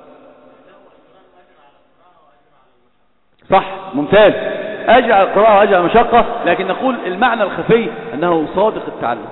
صح ممتاز. اجر على القراءه واجر على المشقه، لكن نقول المعنى الخفي انه صادق التعلم.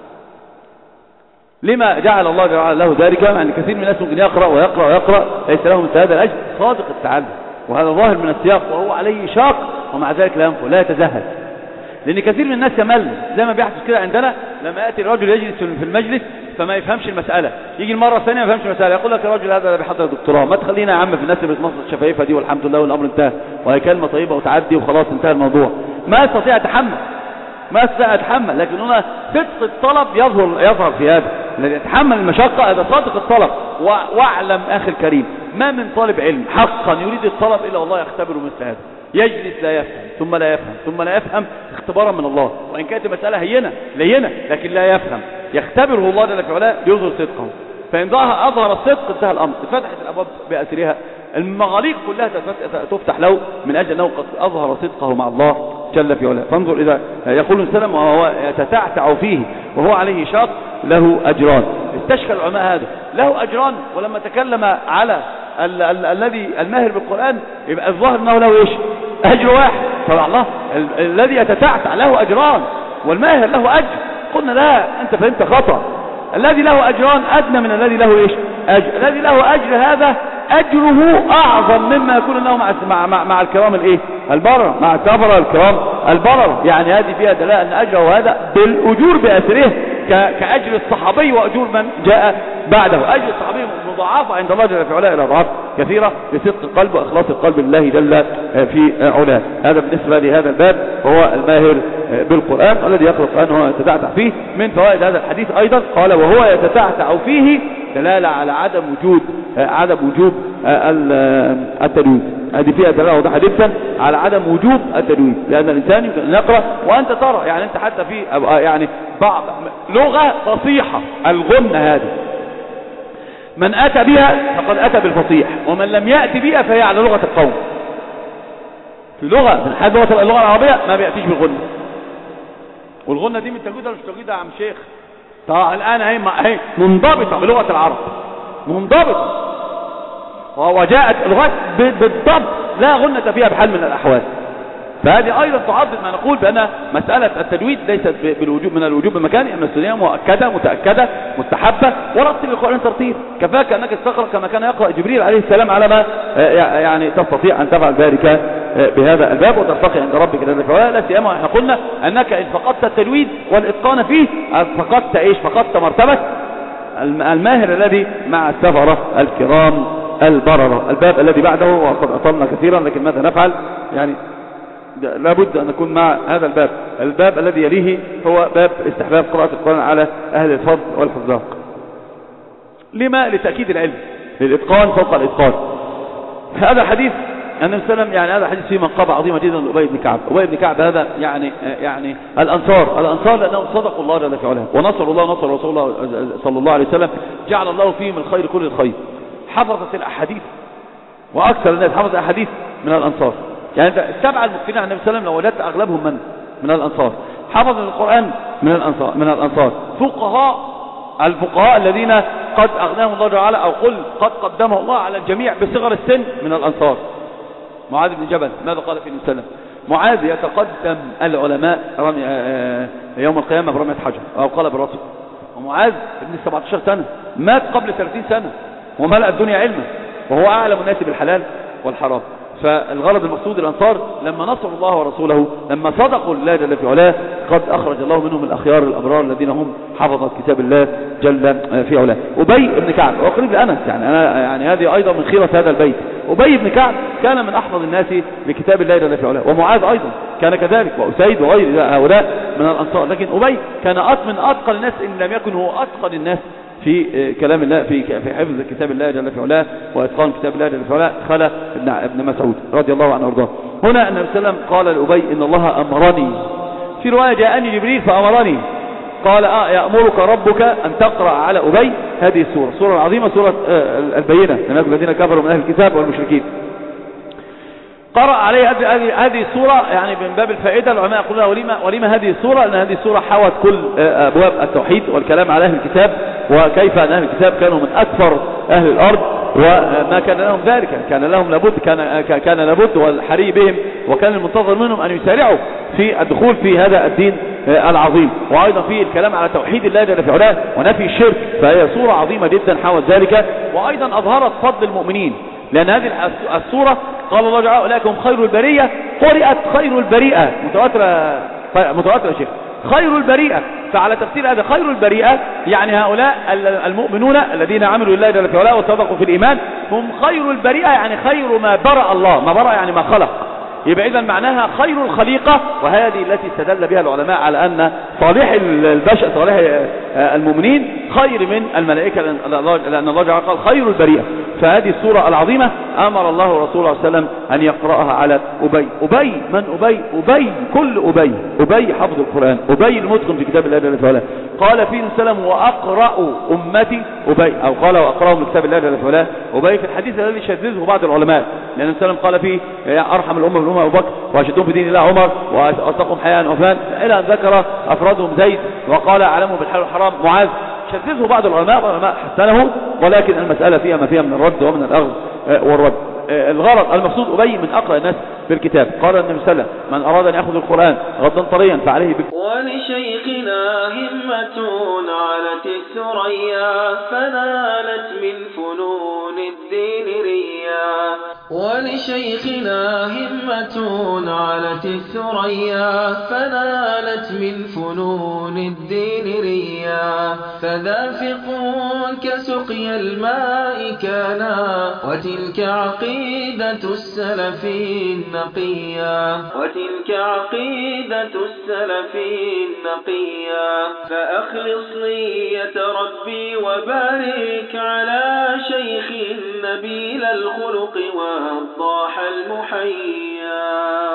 لما جعل الله جعل له ذلك؟ مع ان كثير من الناس ممكن يقرا ويقرا ويقرا ليس له مثل هذا الاجر. صادق التعلم، وهذا ظاهر من السياق، وهو عليه شاق ومع ذلك لا ينفع لا يتزهد. لان كثير من الناس يمل زي ما بيحدث كده عندنا، لما ياتي الرجل يجلس في المجلس فما يفهمش المساله، يجي المره الثانيه ما يفهمش المساله، يقول لك الرجل هذا بيحضر دكتوراه، ما تخلينا يا عم في الناس اللي بتمص الشفايفه دي والحمد لله والامر انتهى، وهي كلمه طيبه وتعدي وخلاص انتهى الموضوع. ما يستطيع يتحمل ما يستطيع يتحمل لكن هنا صدق الطلب يظهر يظهر في هذا الذي يتحمل المشقه. هذا صادق الطلب. واعلم اخي الكريم، ما من طالب علم حقا يريد الطلب الا والله يختبره مثل هذا. يجلس لا يفهم ثم لا يفهم ثم لا يفهم اختبارا من الله، وإن كانت المسألة هينة لينة لكن لا يفهم، يختبره الله جل في علاه ليظهر صدقه. فإن أظهر الصدق انتهى الأمر، فتحت الأبواب بأسرها، المغاليق كلها تفتح له من أجل أنه قد أظهر صدقه مع الله جل في علاه. فانظر إذا يقول السلام وهو يتتعتع فيه وهو عليه شاق له أجران. استشكل العلماء هذا له أجران، ولما تكلم على ال ال الذي الماهر بالقرآن يبقى الظاهر أنه له إيش؟ أجر واحد. طبعا الله ال الذي يتتعتع له أجران والماهر له أجر. قلنا لا، أنت فهمت خطأ. الذي له أجران أدنى من الذي له إيش؟ أجر. الذي له أجر هذا أجره أعظم مما يكون له مع مع مع, مع الكرام الإيه؟ البرر، مع الكبرى الكرام البرر. يعني هذه فيها دلالة أن أجره هذا بالأجور بأثره كأجر الصحابي وأجور من جاء بعده. أجر الصحابي مضاعفة عند الله جل في علاه إلى أضعاف كثيرة لصدق القلب وإخلاص القلب لله جل في علاه. هذا بالنسبة لهذا الباب وهو الماهر بالقرآن الذي يقرأ القرآن وهو يتتعتع فيه. من فوائد هذا الحديث أيضا قال وهو يتتعتع فيه دلالة على عدم وجود عدم وجوب التجويد. هذه فيها دلالة واضحة جدا على عدم وجوب التجويد، لأن الإنسان يمكن أن يقرأ وأنت ترى. يعني أنت حتى في يعني بعض لغة فصيحة الغنة هذه من أتى بها فقد أتى بالفصيح، ومن لم يأتي بها فهي على لغة القوم. في لغة من حد لغة اللغة العربية ما بيأتيش بالغنة، والغنة دي من تجويدها مش تجويدها يا عم شيخ. طبعا الآن هي هي منضبطة بلغة العرب، منضبطة وجاءت اللغات بالضبط لا غنة فيها بحال من الأحوال. فهذه أيضا تعضد ما نقول بأن مسألة التجويد ليست بالوجوب من الوجوب المكاني، أن السنية مؤكدة متأكدة مستحبة. ورتل القرآن ترتيل، كفاك أنك تقرأ كما كان يقرأ جبريل عليه السلام على ما يعني تستطيع أن تفعل ذلك بهذا الباب وترتقي عند ربك جل وعلا. لا سيما احنا قلنا أنك إن فقدت التجويد والإتقان فيه فقدت إيش؟ فقدت مرتبة الماهر الذي مع السفرة الكرام البررة. الباب الذي بعده وقد أطلنا كثيرا، لكن ماذا نفعل؟ يعني لابد أن نكون مع هذا الباب. الباب الذي يليه هو باب استحباب قراءة القرآن على أهل الفضل والحذاق. لما؟ لتأكيد العلم، للإتقان فوق الإتقان. هذا حديث النبي صلى الله عليه وسلم، يعني هذا حديث فيه منقبة عظيمة جدا لأبي بن كعب. أبي بن كعب هذا يعني يعني الأنصار الأنصار لأنهم صدقوا الله جل وعلا ونصروا الله ونصر رسول الله صلى الله عليه وسلم، جعل الله فيهم الخير كل الخير. حفظت الأحاديث وأكثر الناس حفظت الأحاديث من الأنصار. يعني السبعة المكفرين عن النبي صلى الله عليه وسلم لو وجدت أغلبهم من من الأنصار. حفظ القرآن من الأنصار من الأنصار فقهاء الفقهاء الذين قد أغناهم الله تعالى أو قل قد قدمه الله على الجميع بصغر السن من الأنصار. معاذ بن جبل ماذا قال في النبي صلى الله عليه وسلم؟ معاذ يتقدم العلماء رمي يوم القيامة برمية حجر أو قال برأسه. ومعاذ ابن سبعة عشر سنة مات قبل ثلاثين سنة وملأ الدنيا علما، وهو أعلم الناس بالحلال والحرام. فالغرض المقصود الأنصار لما نصروا الله ورسوله، لما صدقوا الله جل في علاه، قد أخرج الله منهم الأخيار الأبرار الذين هم حفظت كتاب الله جل في علاه. أبي بن كعب وقريب لأنس، يعني أنا يعني هذه أيضا من خيرة هذا البيت. أبي بن كعب كان من أحفظ الناس لكتاب الله جل في علاه، ومعاذ أيضا كان كذلك، وأسيد وغير هؤلاء من الأنصار. لكن أبي كان من أتقن الناس، إن لم يكن هو أتقن الناس في كلام الله في في حفظ كتاب الله جل في علاه واتقان كتاب الله جل في علاه خلف ابن مسعود رضي الله عنه وارضاه. هنا النبي صلى الله عليه وسلم قال لأبي إن الله أمرني، في رواية جاءني جبريل فأمرني، قال آه يأمرك ربك أن تقرأ على أبي هذه السورة، السورة العظيمة، سورة البينة، هناك الذين كفروا من أهل الكتاب والمشركين. قرأ عليه هذه السورة يعني من باب الفائدة. العلماء يقولون ولما, ولما هذه السورة؟ لأن هذه السورة حوت كل أبواب التوحيد والكلام على أهل الكتاب، وكيف أن أهل الكتاب كانوا من أكثر أهل الأرض وما كان لهم ذلك، كان لهم لابد كان كان لابد والحري بهم وكان المنتظر منهم أن يسارعوا في الدخول في هذا الدين العظيم. وأيضا في الكلام على توحيد الله جل في علاه ونفي الشرك، فهي سورة عظيمة جدا حوت ذلك. وأيضا أظهرت فضل المؤمنين، لأن هذه السورة قال الله تعالى أولئك هم خير البرية، قرئت خير البريئة متواترة متواترة شيخ خير البريئة. فعلى تفسير هذا خير البريئة يعني هؤلاء المؤمنون الذين عملوا لله جل في علاه وصدقوا في الإيمان هم خير البريئة، يعني خير ما برأ الله، ما برأ يعني ما خلق، يبقى إذن معناها خير الخليقة. وهذه التي استدل بها العلماء على أن صالح البشر صالح المؤمنين خير من الملائكة، لأن الله جل قال خير البريئة. فهذه السورة العظيمة أمر الله ورسوله صلى الله عليه وسلم أن يقرأها على أبي. أبي من أبي؟ أبي كل أبي، أبي حفظ القرآن، أبي المتقن في كتاب الله جل وعلا. قال فيه السلام وأقرأ أمتي أبي، أو قال وأقرأهم كتاب الله جل وعلا أبي، في الحديث الذي شذذه بعض العلماء، لأن السلام قال فيه أرحم الأمة بالأمة أبو بكر وأشدهم في دين الله عمر وأصدقهم حياء وفلان، إلى أن ذكر أفرادهم زيد وقال أعلمهم بالحلال والحرام معاذ. شذذه بعض العلماء والعلماء حسنه، ولكن المسألة فيها ما فيها من الرد ومن الأخذ والرد. الغرض المقصود أبي من أقرأ الناس بالكتاب. قال النبي صلى الله عليه وسلم من أراد أن يأخذ القرآن غضا طريا فعليه بك. ولشيخنا همة علت الثريا فنالت من فنون الدين ريا. ولشيخنا همة علت الثريا فنالت من فنون الدين ريا. فذافق كسقي الماء كانا وتلك عقيدة السلف النقيا. وتلك عقيدة السلف النقيا. فأخلص نية ربي وبارك على شيخ نبيل الخلق والضاح المحيا.